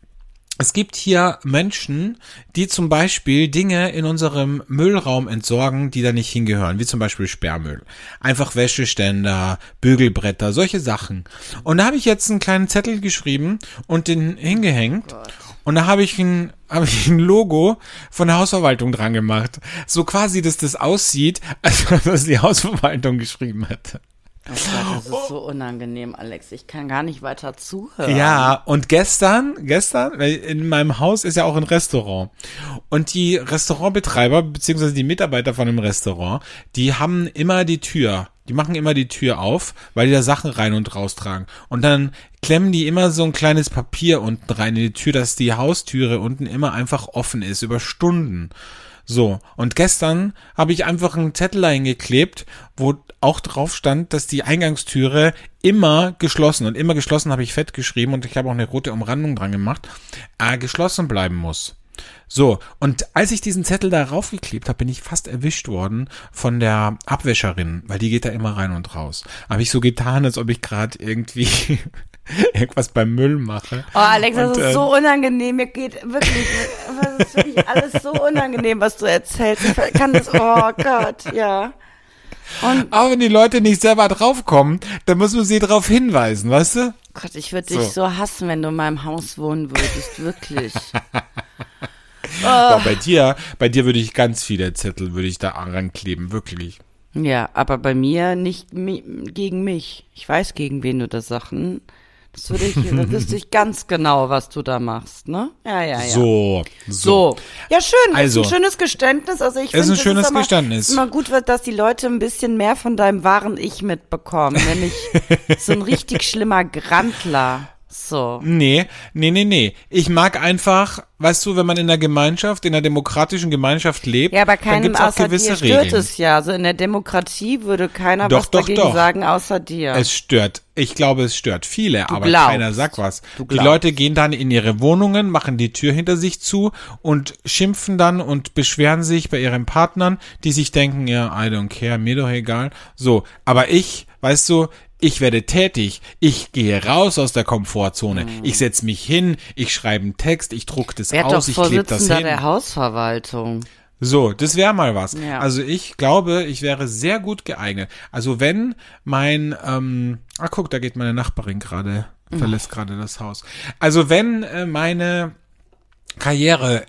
es gibt hier Menschen, die zum Beispiel Dinge in unserem Müllraum entsorgen, die da nicht hingehören, wie zum Beispiel Sperrmüll. Einfach Wäscheständer, Bügelbretter, solche Sachen. Und da habe ich jetzt einen kleinen Zettel geschrieben und den hingehängt. Und da habe ich ein Logo von der Hausverwaltung dran gemacht. So quasi, dass das aussieht, als ob das die Hausverwaltung geschrieben hätte. Oh Gott, das ist so unangenehm, Alex. Ich kann gar nicht weiter zuhören. Ja, und gestern, weil in meinem Haus ist ja auch ein Restaurant. Und die Restaurantbetreiber, beziehungsweise die Mitarbeiter von dem Restaurant, die machen immer die Tür auf, weil die da Sachen rein und raus tragen. Und dann klemmen die immer so ein kleines Papier unten rein in die Tür, dass die Haustüre unten immer einfach offen ist, über Stunden. So, und gestern habe ich einfach einen Zettel eingeklebt, wo auch drauf stand, dass die Eingangstüre immer geschlossen habe ich fett geschrieben und ich habe auch eine rote Umrandung dran gemacht, geschlossen bleiben muss. So, und als ich diesen Zettel da raufgeklebt habe, bin ich fast erwischt worden von der Abwäscherin, weil die geht da immer rein und raus. Habe ich so getan, als ob ich gerade irgendwie irgendwas beim Müll mache. Oh, Alex, das ist so unangenehm. Mir geht wirklich, das ist wirklich alles so unangenehm, was du erzählst. Ich kann das, oh Gott, ja. Und aber wenn die Leute nicht selber draufkommen, dann muss man sie darauf hinweisen, weißt du? Gott, ich würde dich so hassen, wenn du in meinem Haus wohnen würdest, wirklich. Boah, bei dir würde ich ganz viele Zettel, da rankleben, wirklich. Ja, aber bei mir nicht gegen mich. Ich weiß, gegen wen du das Sachen. Das wüsste ich ganz genau, was du da machst, ne? Ja. So. Ja, schön. Also, ist ein schönes Geständnis. Also ich finde, es ein schönes Geständnis. Immer gut wird, dass die Leute ein bisschen mehr von deinem wahren Ich mitbekommen. Nämlich so ein richtig schlimmer Grantler. So. Nee. Ich mag einfach, weißt du, wenn man in einer demokratischen Gemeinschaft lebt, ja, aber dann keinem gibt's auch außer gewisse dir stört Regeln. es ja. Also in der Demokratie würde keiner was dagegen sagen, außer dir. Es stört. Ich glaube, es stört viele, aber glaubst. keiner sagt was. Die Leute gehen dann in ihre Wohnungen, machen die Tür hinter sich zu und schimpfen dann und beschweren sich bei ihren Partnern, die sich denken, ja, I don't care, mir doch egal. So, aber weißt du, ich werde tätig, ich gehe raus aus der Komfortzone, ich setze mich hin, ich schreibe einen Text, ich drucke das aus, ich klebe das hin. der Hausverwaltung. So, das wäre mal was. Ja. Also ich glaube, ich wäre sehr gut geeignet. Also wenn guck, da geht meine Nachbarin gerade, verlässt gerade das Haus. Also wenn meine Karriere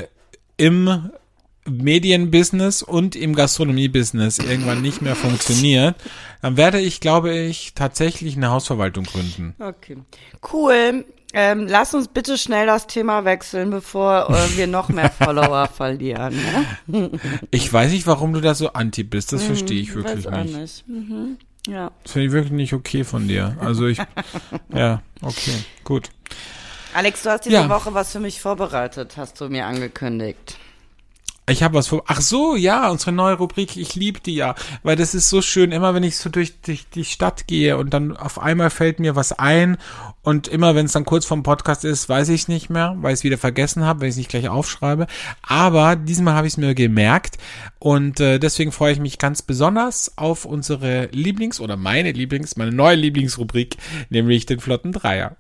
im Medienbusiness und im Gastronomiebusiness irgendwann nicht mehr funktioniert, dann werde ich, glaube ich, tatsächlich eine Hausverwaltung gründen. Okay. Cool. Lass uns bitte schnell das Thema wechseln, bevor wir noch mehr Follower verlieren. Ne? Ich weiß nicht, warum du da so anti bist. Das verstehe ich wirklich weiß nicht. Auch nicht. Mhm. Ja. Das finde ich wirklich nicht okay von dir. Also ja, okay, gut. Alex, du hast diese Woche was für mich vorbereitet, hast du mir angekündigt. Ich habe was vor. Ach so, ja, unsere neue Rubrik. Ich liebe die ja, weil das ist so schön. Immer wenn ich so durch die Stadt gehe und dann auf einmal fällt mir was ein und immer wenn es dann kurz vorm Podcast ist, weiß ich es nicht mehr, weil ich es wieder vergessen habe, weil ich es nicht gleich aufschreibe. Aber diesmal habe ich es mir gemerkt und deswegen freue ich mich ganz besonders auf unsere meine neue Lieblingsrubrik, nämlich den flotten Dreier.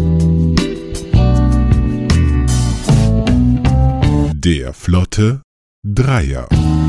Der flotte Dreier.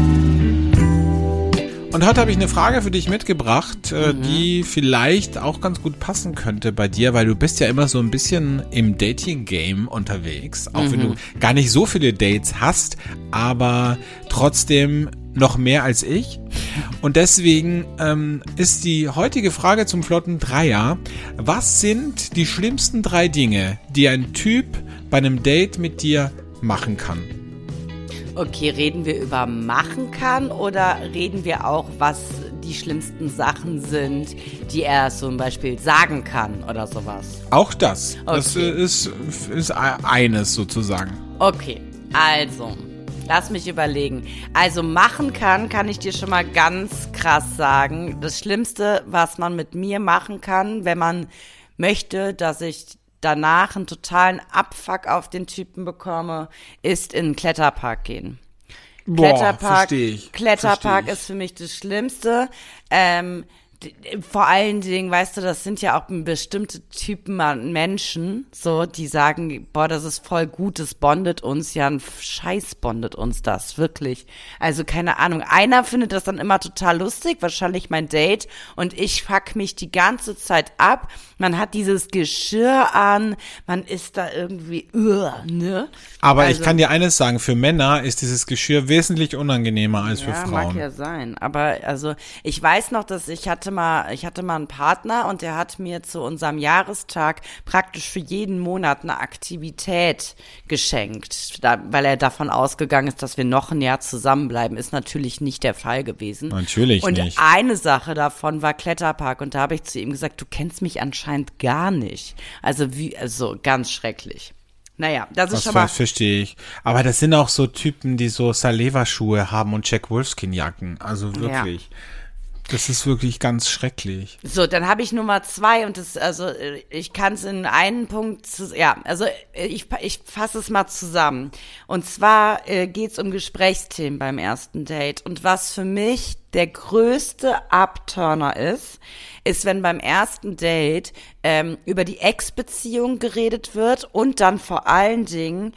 Und heute habe ich eine Frage für dich mitgebracht, die vielleicht auch ganz gut passen könnte bei dir, weil du bist ja immer so ein bisschen im Dating-Game unterwegs, auch wenn du gar nicht so viele Dates hast, aber trotzdem noch mehr als ich. Und deswegen ist die heutige Frage zum flotten Dreier: Was sind die schlimmsten 3 Dinge, die ein Typ bei einem Date mit dir machen kann? Okay, reden wir über machen kann oder reden wir auch, was die schlimmsten Sachen sind, die er zum Beispiel sagen kann oder sowas? Auch das. Okay. Das ist eines sozusagen. Okay, also, lass mich überlegen. Also machen kann ich dir schon mal ganz krass sagen. Das Schlimmste, was man mit mir machen kann, wenn man möchte, dass ich danach einen totalen Abfuck auf den Typen bekomme, ist in den Kletterpark gehen. Verstehe ich. Kletterpark ist für mich das Schlimmste. Vor allen Dingen, weißt du, das sind ja auch bestimmte Typen an Menschen, so, die sagen, boah, das ist voll gut, das bondet uns, ja, ein Scheiß bondet uns das, wirklich. Also, keine Ahnung, einer findet das dann immer total lustig, wahrscheinlich mein Date, und ich fuck mich die ganze Zeit ab. Man hat dieses Geschirr an, man ist da irgendwie, ne? Aber ich kann dir eines sagen, für Männer ist dieses Geschirr wesentlich unangenehmer als für Frauen. Mag ja sein, aber also, ich weiß noch, dass ich hatte mal einen Partner und der hat mir zu unserem Jahrestag praktisch für jeden Monat eine Aktivität geschenkt, weil er davon ausgegangen ist, dass wir noch ein Jahr zusammenbleiben. Ist natürlich nicht der Fall gewesen. Natürlich und nicht. Und eine Sache davon war Kletterpark und da habe ich zu ihm gesagt, du kennst mich anscheinend gar nicht. Also ganz schrecklich. Naja, das ist schon mal. Das verstehe ich. Aber das sind auch so Typen, die so Saleva-Schuhe haben und Jack Wolfskin-Jacken. Also wirklich. Ja. Das ist wirklich ganz schrecklich. So, dann habe ich Nummer 2 und ich kann es in einen Punkt, ich fasse es mal zusammen. Und zwar geht's um Gesprächsthemen beim ersten Date. Und was für mich der größte Abturner ist, wenn beim ersten Date über die Ex-Beziehung geredet wird und dann vor allen Dingen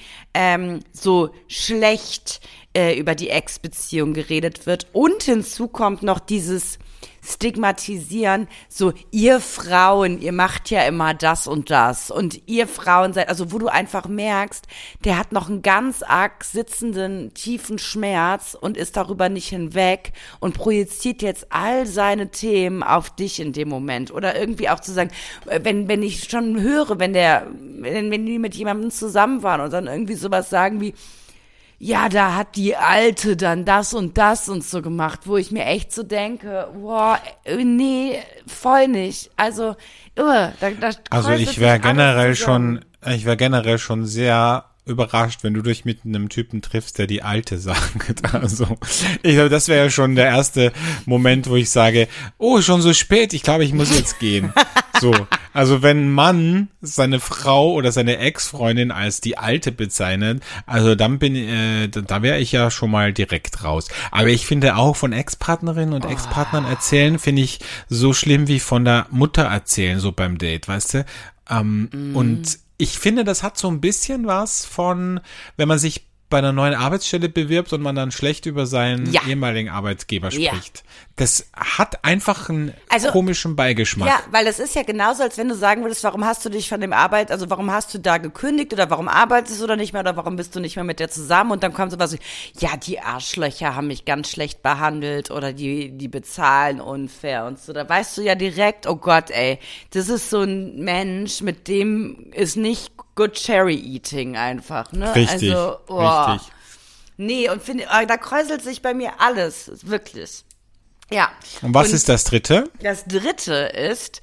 so schlecht über die Ex-Beziehung geredet wird und hinzu kommt noch dieses Stigmatisieren, so ihr Frauen, ihr macht ja immer das und ihr Frauen seid, also wo du einfach merkst, der hat noch einen ganz arg sitzenden, tiefen Schmerz und ist darüber nicht hinweg und projiziert jetzt all seine Themen auf dich in dem Moment oder irgendwie auch zu sagen, wenn ich schon höre, wenn die mit jemandem zusammen waren und dann irgendwie sowas sagen wie, ja, da hat die Alte dann das und so gemacht, wo ich mir echt so denke, boah, nee, voll nicht. Also, ich wäre generell schon sehr überrascht, wenn du dich mit einem Typen triffst, der die Alte sagt. Also, ich glaube, das wäre ja schon der erste Moment, wo ich sage, oh, schon so spät, ich glaube, ich muss jetzt gehen. So, also wenn ein Mann seine Frau oder seine Ex-Freundin als die Alte bezeichnet, also dann da wäre ich ja schon mal direkt raus. Aber ich finde auch von Ex-Partnerinnen und Ex-Partnern erzählen, finde ich so schlimm wie von der Mutter erzählen, so beim Date, weißt du? Und ich finde, das hat so ein bisschen was von, wenn man sich bei einer neuen Arbeitsstelle bewirbt und man dann schlecht über seinen ehemaligen Arbeitgeber spricht. Ja. Das hat einfach einen komischen Beigeschmack. Ja, weil das ist ja genauso, als wenn du sagen würdest, warum hast du dich warum hast du da gekündigt oder warum arbeitest du da nicht mehr oder warum bist du nicht mehr mit der zusammen und dann kommt sowas wie, ja, die Arschlöcher haben mich ganz schlecht behandelt oder die bezahlen unfair und so. Da weißt du ja direkt, oh Gott, ey, das ist so ein Mensch, mit dem ist nicht good cherry eating einfach, ne? Richtig, richtig. Nee, und da kräuselt sich bei mir alles, wirklich. Ja. Und was ist das Dritte? Das Dritte ist,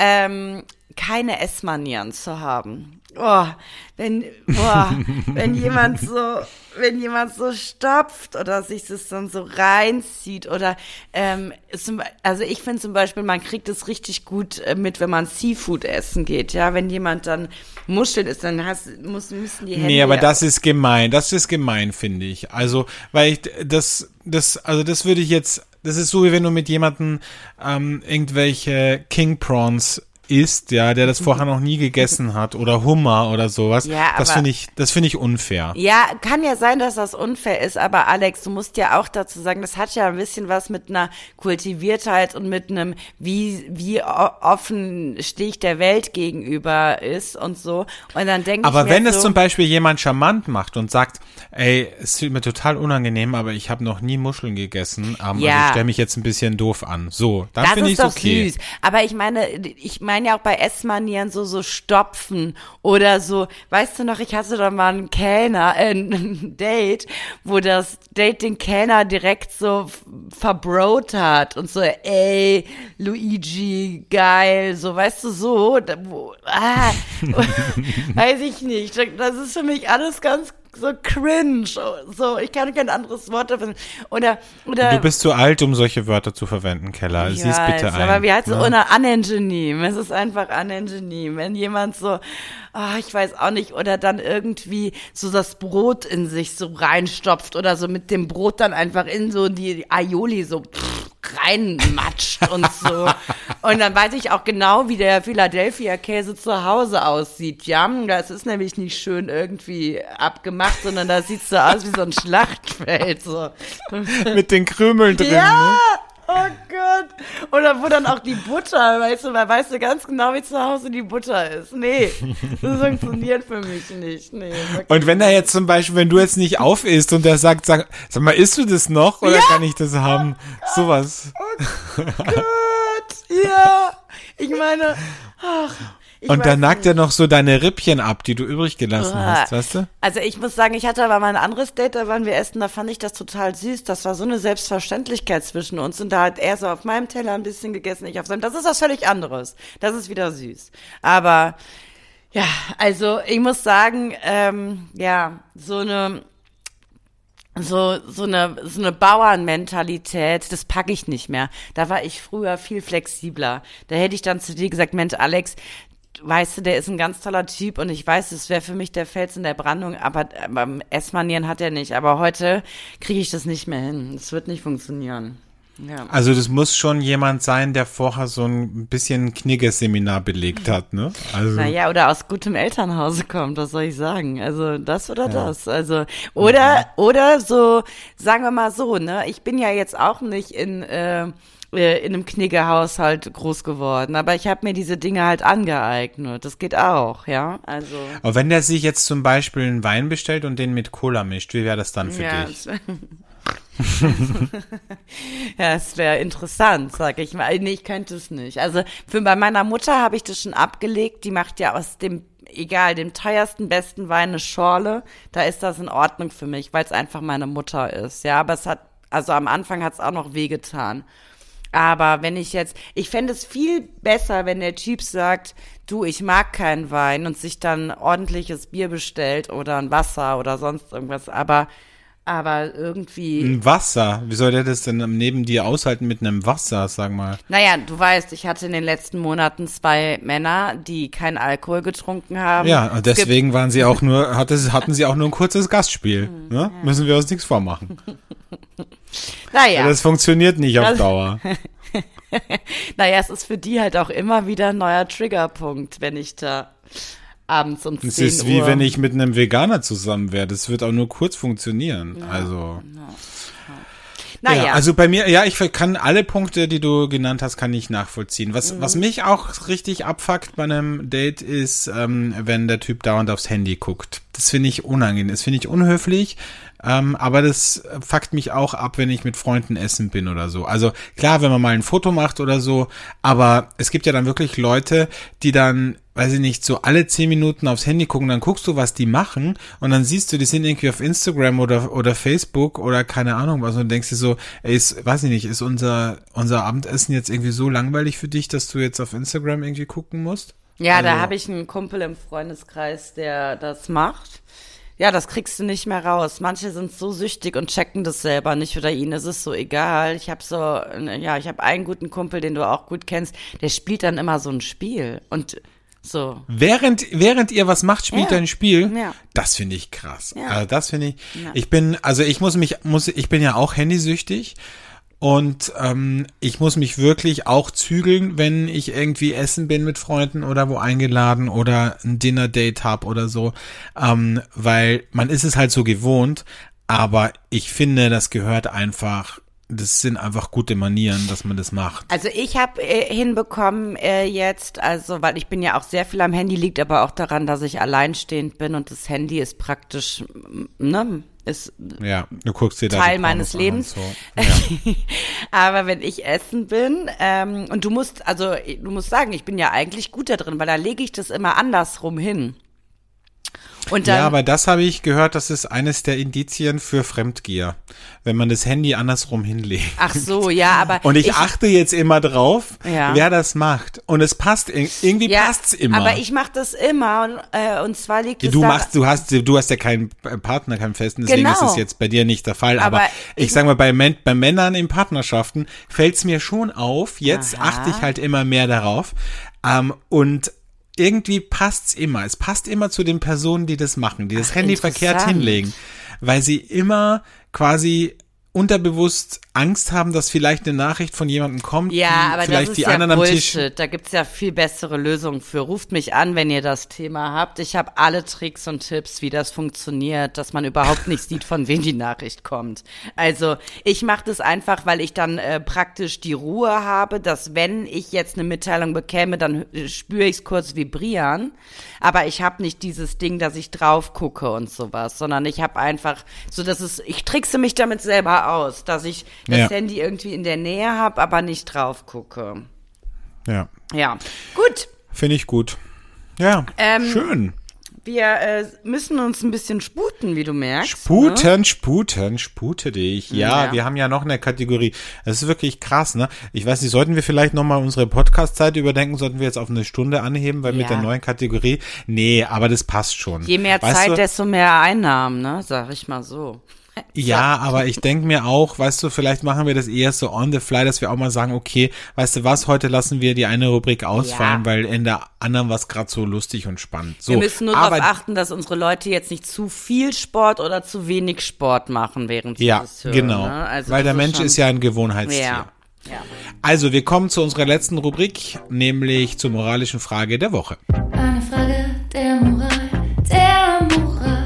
keine Essmanieren zu haben. Wenn jemand so stopft oder sich das dann so reinzieht oder also ich finde zum Beispiel, man kriegt es richtig gut mit, wenn man Seafood essen geht, ja, wenn jemand dann Muscheln isst, dann müssen die Hände. Nee, aber das ist gemein, finde ich. Also, weil das würde ich jetzt, das ist so, wie wenn du mit jemandem irgendwelche King Prawns isst, ja, der das vorher noch nie gegessen hat oder Hummer oder sowas. Ja, das finde ich unfair. Ja, kann ja sein, dass das unfair ist, aber Alex, du musst ja auch dazu sagen, das hat ja ein bisschen was mit einer Kultiviertheit und mit einem, wie offen stehe ich der Welt gegenüber ist und so. Und dann denke ich mir aber wenn es zum Beispiel jemand charmant macht und sagt, ey, es fühlt mir total unangenehm, aber ich habe noch nie Muscheln gegessen, also ich stelle mich jetzt ein bisschen doof an. So, dann finde ich es okay. Das ist doch süß. Aber ich meine kann ja auch bei Essmanieren so stopfen oder so. Weißt du noch, ich hatte da mal einen Kellner, ein Date, wo das Date den Kellner direkt so verbrot hat und so, ey, Luigi, geil, so, weißt du, so, weiß ich nicht. Das ist für mich alles ganz so cringe, so, ich kann kein anderes Wort dafür finden. Oder Du bist zu alt, um solche Wörter zu verwenden, Keller. Sieh's bitte ein. Aber wie heißt es? Unangenehm. Es ist einfach unangenehm. Wenn jemand so, ich weiß auch nicht, oder dann irgendwie so das Brot in sich so reinstopft oder so mit dem Brot dann einfach in so die Aioli so reinmatscht und so. Und dann weiß ich auch genau, wie der Philadelphia-Käse zu Hause aussieht, ja. Das ist nämlich nicht schön irgendwie abgemacht, sondern da sieht's so aus wie so ein Schlachtfeld, so. Mit den Krümeln drin, Ja! ne? Oh Gott. Oder wo dann auch die Butter, weißt du, da weißt du ganz genau, wie zu Hause die Butter ist. Nee, das funktioniert für mich nicht. Nee, und wenn er jetzt zum Beispiel, wenn du jetzt nicht auf isst und der sagt, sag mal, isst du das noch oder kann ich das haben? Sowas. Oh Gott, ja. Ich meine, und dann nagt er noch so deine Rippchen ab, die du übrig gelassen hast, weißt du? Also ich muss sagen, ich hatte aber mal ein anderes Date, da waren wir essen, da fand ich das total süß. Das war so eine Selbstverständlichkeit zwischen uns und da hat er so auf meinem Teller ein bisschen gegessen, ich auf seinem. Das ist was völlig anderes. Das ist wieder süß. Aber ja, also ich muss sagen, so eine Bauernmentalität, das packe ich nicht mehr. Da war ich früher viel flexibler. Da hätte ich dann zu dir gesagt, Mensch, Alex, weißt du, der ist ein ganz toller Typ und ich weiß, es wäre für mich der Fels in der Brandung, aber Essmanieren hat er nicht. Aber heute kriege ich das nicht mehr hin. Es wird nicht funktionieren. Ja. Also das muss schon jemand sein, der vorher so ein bisschen Knigge-Seminar belegt hat, ne? Also. Naja, oder aus gutem Elternhause kommt, was soll ich sagen? Also das oder das. Also oder so, sagen wir mal so, ne? Ich bin ja jetzt auch nicht in einem Knigge-Haushalt groß geworden, aber ich habe mir diese Dinge halt angeeignet. Das geht auch, ja. Also. Aber wenn der sich jetzt zum Beispiel einen Wein bestellt und den mit Cola mischt, wie wäre das dann für dich? Ja, es wäre interessant, sag ich mal. Nee, ich könnte es nicht. Also bei meiner Mutter habe ich das schon abgelegt. Die macht ja aus dem teuersten, besten Wein eine Schorle. Da ist das in Ordnung für mich, weil es einfach meine Mutter ist. Ja, aber am Anfang hat es auch noch wehgetan. Aber ich fände es viel besser, wenn der Typ sagt, du, ich mag keinen Wein und sich dann ordentliches Bier bestellt oder ein Wasser oder sonst irgendwas. Aber irgendwie. Ein Wasser? Wie soll der das denn neben dir aushalten mit einem Wasser, sag mal? Naja, du weißt, ich hatte in den letzten Monaten 2 Männer, die keinen Alkohol getrunken haben. Ja, und deswegen hatten sie auch nur ein kurzes Gastspiel. Ne? Ja. Müssen wir uns nichts vormachen. Naja. Ja, das funktioniert nicht auf Dauer. Naja, es ist für die halt auch immer wieder ein neuer Triggerpunkt, wenn ich da abends um 10 Uhr. Es ist wie wenn ich mit einem Veganer zusammen wäre. Das wird auch nur kurz funktionieren. Ja, also. Naja. Ja, also bei mir, ich kann alle Punkte, die du genannt hast, kann ich nachvollziehen. Was mich auch richtig abfuckt bei einem Date ist, wenn der Typ dauernd aufs Handy guckt. Das finde ich unangenehm, das finde ich unhöflich. Aber das fuckt mich auch ab, wenn ich mit Freunden essen bin oder so. Also klar, wenn man mal ein Foto macht oder so, aber es gibt ja dann wirklich Leute, die dann, weiß ich nicht, so alle 10 Minuten aufs Handy gucken, dann guckst du, was die machen und dann siehst du, die sind irgendwie auf Instagram oder Facebook oder keine Ahnung was und denkst dir so, ey, weiß ich nicht, ist unser Abendessen jetzt irgendwie so langweilig für dich, dass du jetzt auf Instagram irgendwie gucken musst? Ja, also. Da habe ich einen Kumpel im Freundeskreis, der das macht. Ja, das kriegst du nicht mehr raus. Manche sind so süchtig und checken das selber nicht oder ihnen ist es so egal. Ich habe einen guten Kumpel, den du auch gut kennst, der spielt dann immer so ein Spiel und so. Während ihr was macht, spielt er ein Spiel? Ja. Das finde ich krass. Ja. Also das finde ich, ja. Ich bin ja auch handysüchtig. Und ich muss mich wirklich auch zügeln, wenn ich irgendwie essen bin mit Freunden oder wo eingeladen oder ein Dinner-Date hab oder so, weil man ist es halt so gewohnt, aber ich finde, das sind einfach gute Manieren, dass man das macht. Also ich habe hinbekommen weil ich bin ja auch sehr viel am Handy, liegt aber auch daran, dass ich alleinstehend bin und das Handy ist praktisch, ne, ist Ja, du guckst dir da Teil die meines Pornos an und Lebens. So. Ja. Aber wenn ich essen bin, und du musst sagen, ich bin ja eigentlich gut da drin, weil da lege ich das immer andersrum hin. Und dann, Ja, aber das habe ich gehört, das ist eines der Indizien für Fremdgier, wenn man das Handy andersrum hinlegt. ach so, ja, aber Und ich achte jetzt immer drauf, Ja. wer das macht. Und es passt, irgendwie passt's immer. aber ich mache das immer und zwar liegt es Du daran, du hast ja keinen Partner, keinen festen, deswegen Genau. ist es jetzt bei dir nicht der Fall. Aber Aber ich sag mal, bei Männern in Partnerschaften fällt's mir schon auf. Jetzt Aha. achte ich halt immer mehr darauf. Und irgendwie passt's immer. Es passt immer zu den Personen, die das machen, die das Handy verkehrt interessant. hinlegen, weil sie immer quasi unterbewusst Angst haben, dass vielleicht eine Nachricht von jemandem kommt, ja, die aber vielleicht das ist die ja anderen am Tisch. Bullshit. Da gibt's ja viel bessere Lösungen für. Ruft mich an, wenn ihr das Thema habt. Ich habe alle Tricks und Tipps, wie das funktioniert, dass man überhaupt nicht sieht, von wem die Nachricht kommt. Also ich mache das einfach, weil ich dann praktisch die Ruhe habe, dass wenn ich jetzt eine Mitteilung bekäme, dann spüre ich es kurz vibrieren. Aber ich habe nicht dieses Ding, dass ich drauf gucke und sowas, sondern ich habe einfach so, ich trickse mich damit selber aus, dass ich das Ja. Handy irgendwie in der Nähe habe, aber nicht drauf gucke. Ja, Ja, gut. finde ich gut. Ja, schön. Wir müssen uns ein bisschen sputen, wie du merkst. Spute dich. Ja, Ja. wir haben ja noch eine Kategorie. Das ist wirklich krass, ne? Ich weiß nicht, sollten wir vielleicht nochmal unsere Podcast-Zeit überdenken? Sollten wir jetzt auf eine Stunde anheben, weil mit Ja. der neuen Kategorie? Nee, aber das passt schon. Je mehr Weißt Zeit, du? desto mehr Einnahmen, ne? Sag ich mal so. Ja, aber ich denke mir auch, weißt du, vielleicht machen wir das eher so on the fly, dass wir auch mal sagen, okay, weißt du was, heute lassen wir die eine Rubrik ausfallen, Ja. weil in der anderen war es gerade so lustig und spannend. So, Wir müssen nur aber, darauf achten, dass unsere Leute jetzt nicht zu viel Sport oder zu wenig Sport machen, während sie Ja, das hören. genau. Ne? Also weil der das Mensch schon- ist ja ein Gewohnheitstier. Ja. Ja. Also, wir kommen zu unserer letzten Rubrik, nämlich zur moralischen Frage der Woche. Eine Frage der Moral, der Moral.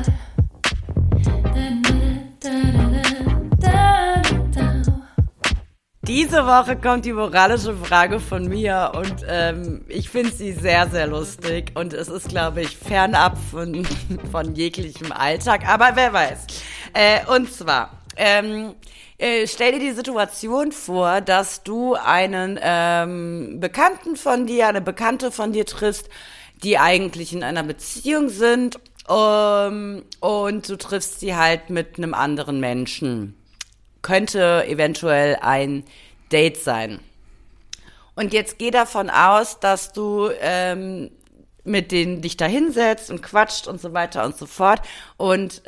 Diese Woche kommt die moralische Frage von mir und ich finde sie sehr, sehr lustig und es ist, glaube ich, fernab von jeglichem Alltag, aber wer weiß. Und zwar, stell dir die Situation vor, dass du einen Bekannten von dir, eine Bekannte von dir triffst, die eigentlich in einer Beziehung sind und du triffst sie halt mit einem anderen Menschen. Könnte eventuell ein Date sein. Und jetzt geh davon aus, dass du mit denen dich da hinsetzt und quatscht und so weiter und so fort. Und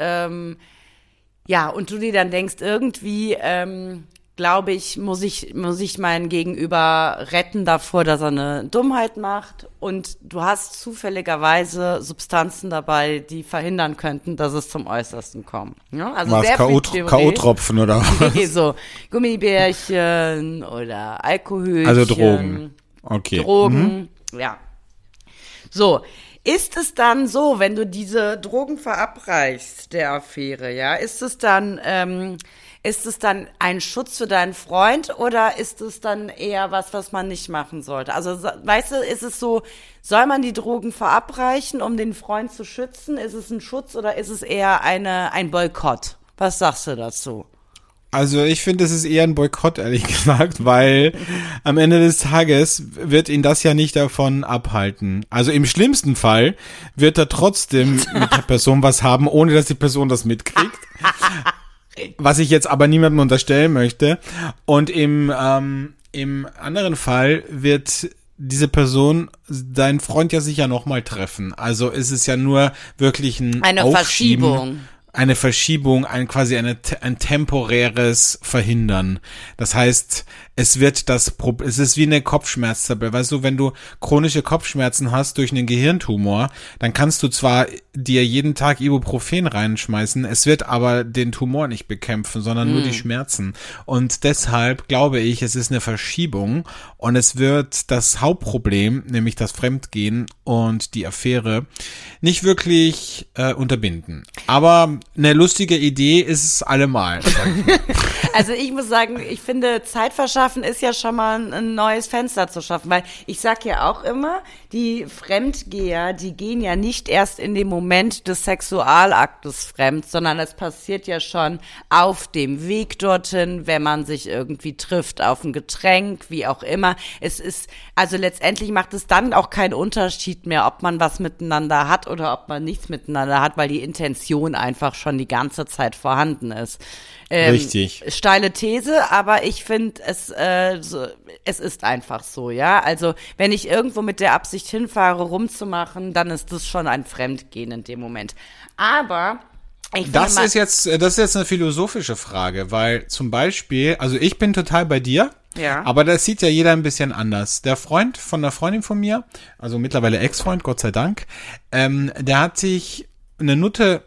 ja, und du dir dann denkst, irgendwie, glaube ich, muss ich meinen Gegenüber retten davor, dass er eine Dummheit macht. Und du hast zufälligerweise Substanzen dabei, die verhindern könnten, dass es zum Äußersten kommt. Ja, also Was, sehr viel Theorie. K.O.-Tropfen oder was? Nee, so Gummibärchen oder Alkoholchen. Also Drogen. Okay. Drogen, ja. So, ist es dann so, wenn du diese Drogen verabreichst, der Affäre, ja, ist es dann ein Schutz für deinen Freund oder ist es dann eher was man nicht machen sollte? Also, weißt du, ist es so, soll man die Drogen verabreichen, um den Freund zu schützen? Ist es ein Schutz oder ist es eher ein Boykott? Was sagst du dazu? Also ich finde, es ist eher ein Boykott, ehrlich gesagt, weil am Ende des Tages wird ihn das ja nicht davon abhalten. Also im schlimmsten Fall wird er trotzdem mit der Person was haben, ohne dass die Person das mitkriegt. Was ich jetzt aber niemandem unterstellen möchte. Und im anderen Fall wird diese Person deinen Freund ja sicher nochmal treffen. Also ist es ja nur wirklich Eine Aufschieben. Verschiebung. Eine Verschiebung, quasi ein temporäres Verhindern. Das heißt, es ist wie eine Kopfschmerztabelle. Weißt du, wenn du chronische Kopfschmerzen hast durch einen Gehirntumor, dann kannst du zwar dir jeden Tag Ibuprofen reinschmeißen, es wird aber den Tumor nicht bekämpfen, sondern nur die Schmerzen. Und deshalb glaube ich, es ist eine Verschiebung und es wird das Hauptproblem, nämlich das Fremdgehen und die Affäre, nicht wirklich unterbinden. Aber eine lustige Idee ist es allemal. Also ich muss sagen, ich finde Zeitverschaffung schaffen ist ja schon mal ein neues Fenster zu schaffen, weil ich sag ja auch immer, die Fremdgeher, die gehen ja nicht erst in dem Moment des Sexualaktes fremd, sondern es passiert ja schon auf dem Weg dorthin, wenn man sich irgendwie trifft, auf ein Getränk, wie auch immer. Es ist, also letztendlich macht es dann auch keinen Unterschied mehr, ob man was miteinander hat oder ob man nichts miteinander hat, weil die Intention einfach schon die ganze Zeit vorhanden ist. Richtig. Steile These, aber ich finde, es ist einfach so, ja. Also, wenn ich irgendwo mit der Absicht hinfahre, rumzumachen, dann ist das schon ein Fremdgehen in dem Moment. Aber das ist jetzt eine philosophische Frage, weil zum Beispiel, also ich bin total bei dir. Ja. Aber das sieht ja jeder ein bisschen anders. Der Freund von einer Freundin von mir, also mittlerweile Ex-Freund, Gott sei Dank, der hat sich eine Nutte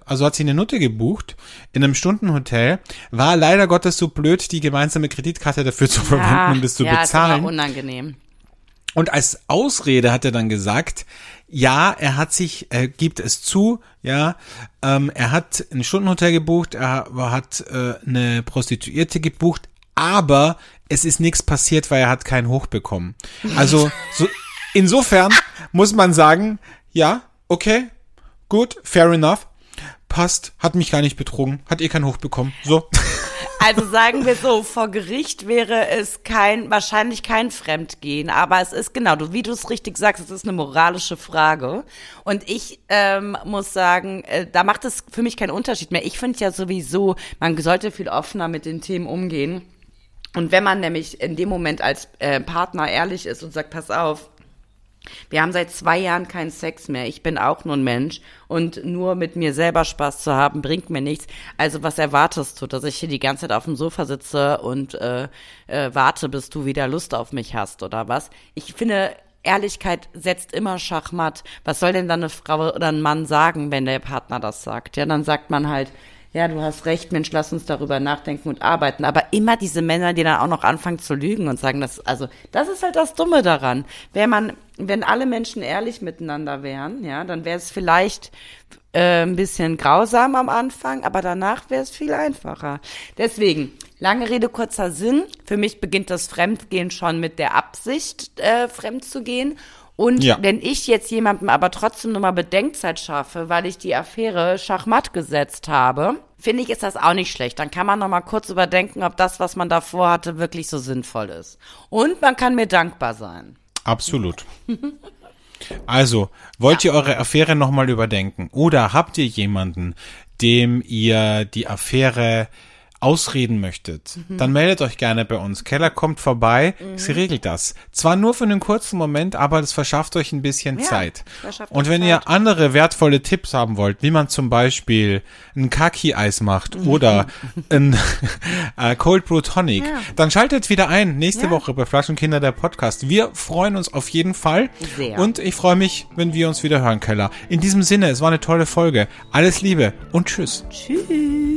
gebucht in einem Stundenhotel, war leider Gottes so blöd, die gemeinsame Kreditkarte dafür zu verwenden, um das zu bezahlen. Das war unangenehm. Und als Ausrede hat er dann gesagt, ja, er gibt es zu, ja, er hat ein Stundenhotel gebucht, er hat eine Prostituierte gebucht, aber es ist nichts passiert, weil er hat keinen Hoch bekommen. Also insofern muss man sagen, ja, okay, gut, fair enough, passt, hat mich gar nicht betrogen, hat keinen Hoch bekommen, so. Also sagen wir so, vor Gericht wäre es wahrscheinlich kein Fremdgehen, aber es ist genau, wie du es richtig sagst, es ist eine moralische Frage. Und ich muss sagen, da macht es für mich keinen Unterschied mehr. Ich finde ja sowieso, man sollte viel offener mit den Themen umgehen. Und wenn man nämlich in dem Moment als Partner ehrlich ist und sagt, pass auf, wir haben seit 2 Jahren keinen Sex mehr. Ich bin auch nur ein Mensch und nur mit mir selber Spaß zu haben, bringt mir nichts. Also was erwartest du, dass ich hier die ganze Zeit auf dem Sofa sitze und warte, bis du wieder Lust auf mich hast oder was? Ich finde, Ehrlichkeit setzt immer Schachmatt. Was soll denn dann eine Frau oder ein Mann sagen, wenn der Partner das sagt? Ja, dann sagt man halt, ja, du hast recht, Mensch, lass uns darüber nachdenken und arbeiten. Aber immer diese Männer, die dann auch noch anfangen zu lügen und sagen, das ist halt das Dumme daran. Wenn alle Menschen ehrlich miteinander wären, ja, dann wäre es vielleicht ein bisschen grausam am Anfang, aber danach wäre es viel einfacher. Deswegen, lange Rede, kurzer Sinn. Für mich beginnt das Fremdgehen schon mit der Absicht, fremd zu gehen. Und wenn ich jetzt jemandem aber trotzdem nochmal Bedenkzeit schaffe, weil ich die Affäre schachmatt gesetzt habe, finde ich, ist das auch nicht schlecht. Dann kann man nochmal kurz überdenken, ob das, was man davor hatte, wirklich so sinnvoll ist. Und man kann mir dankbar sein. Absolut. Also, wollt ihr eure Affäre nochmal überdenken? Oder habt ihr jemanden, dem ihr die Affäre ausreden möchtet, dann meldet euch gerne bei uns. Keller kommt vorbei, sie regelt das. Zwar nur für einen kurzen Moment, aber das verschafft euch ein bisschen Zeit. Und wenn ihr andere wertvolle Tipps haben wollt, wie man zum Beispiel ein Kaki-Eis macht oder ein Cold Brew Tonic, dann schaltet wieder ein nächste Woche bei Flaschenkinder, der Podcast. Wir freuen uns auf jeden Fall. Sehr. Und ich freue mich, wenn wir uns wieder hören, Keller. In diesem Sinne, es war eine tolle Folge. Alles Liebe und tschüss. Tschüss.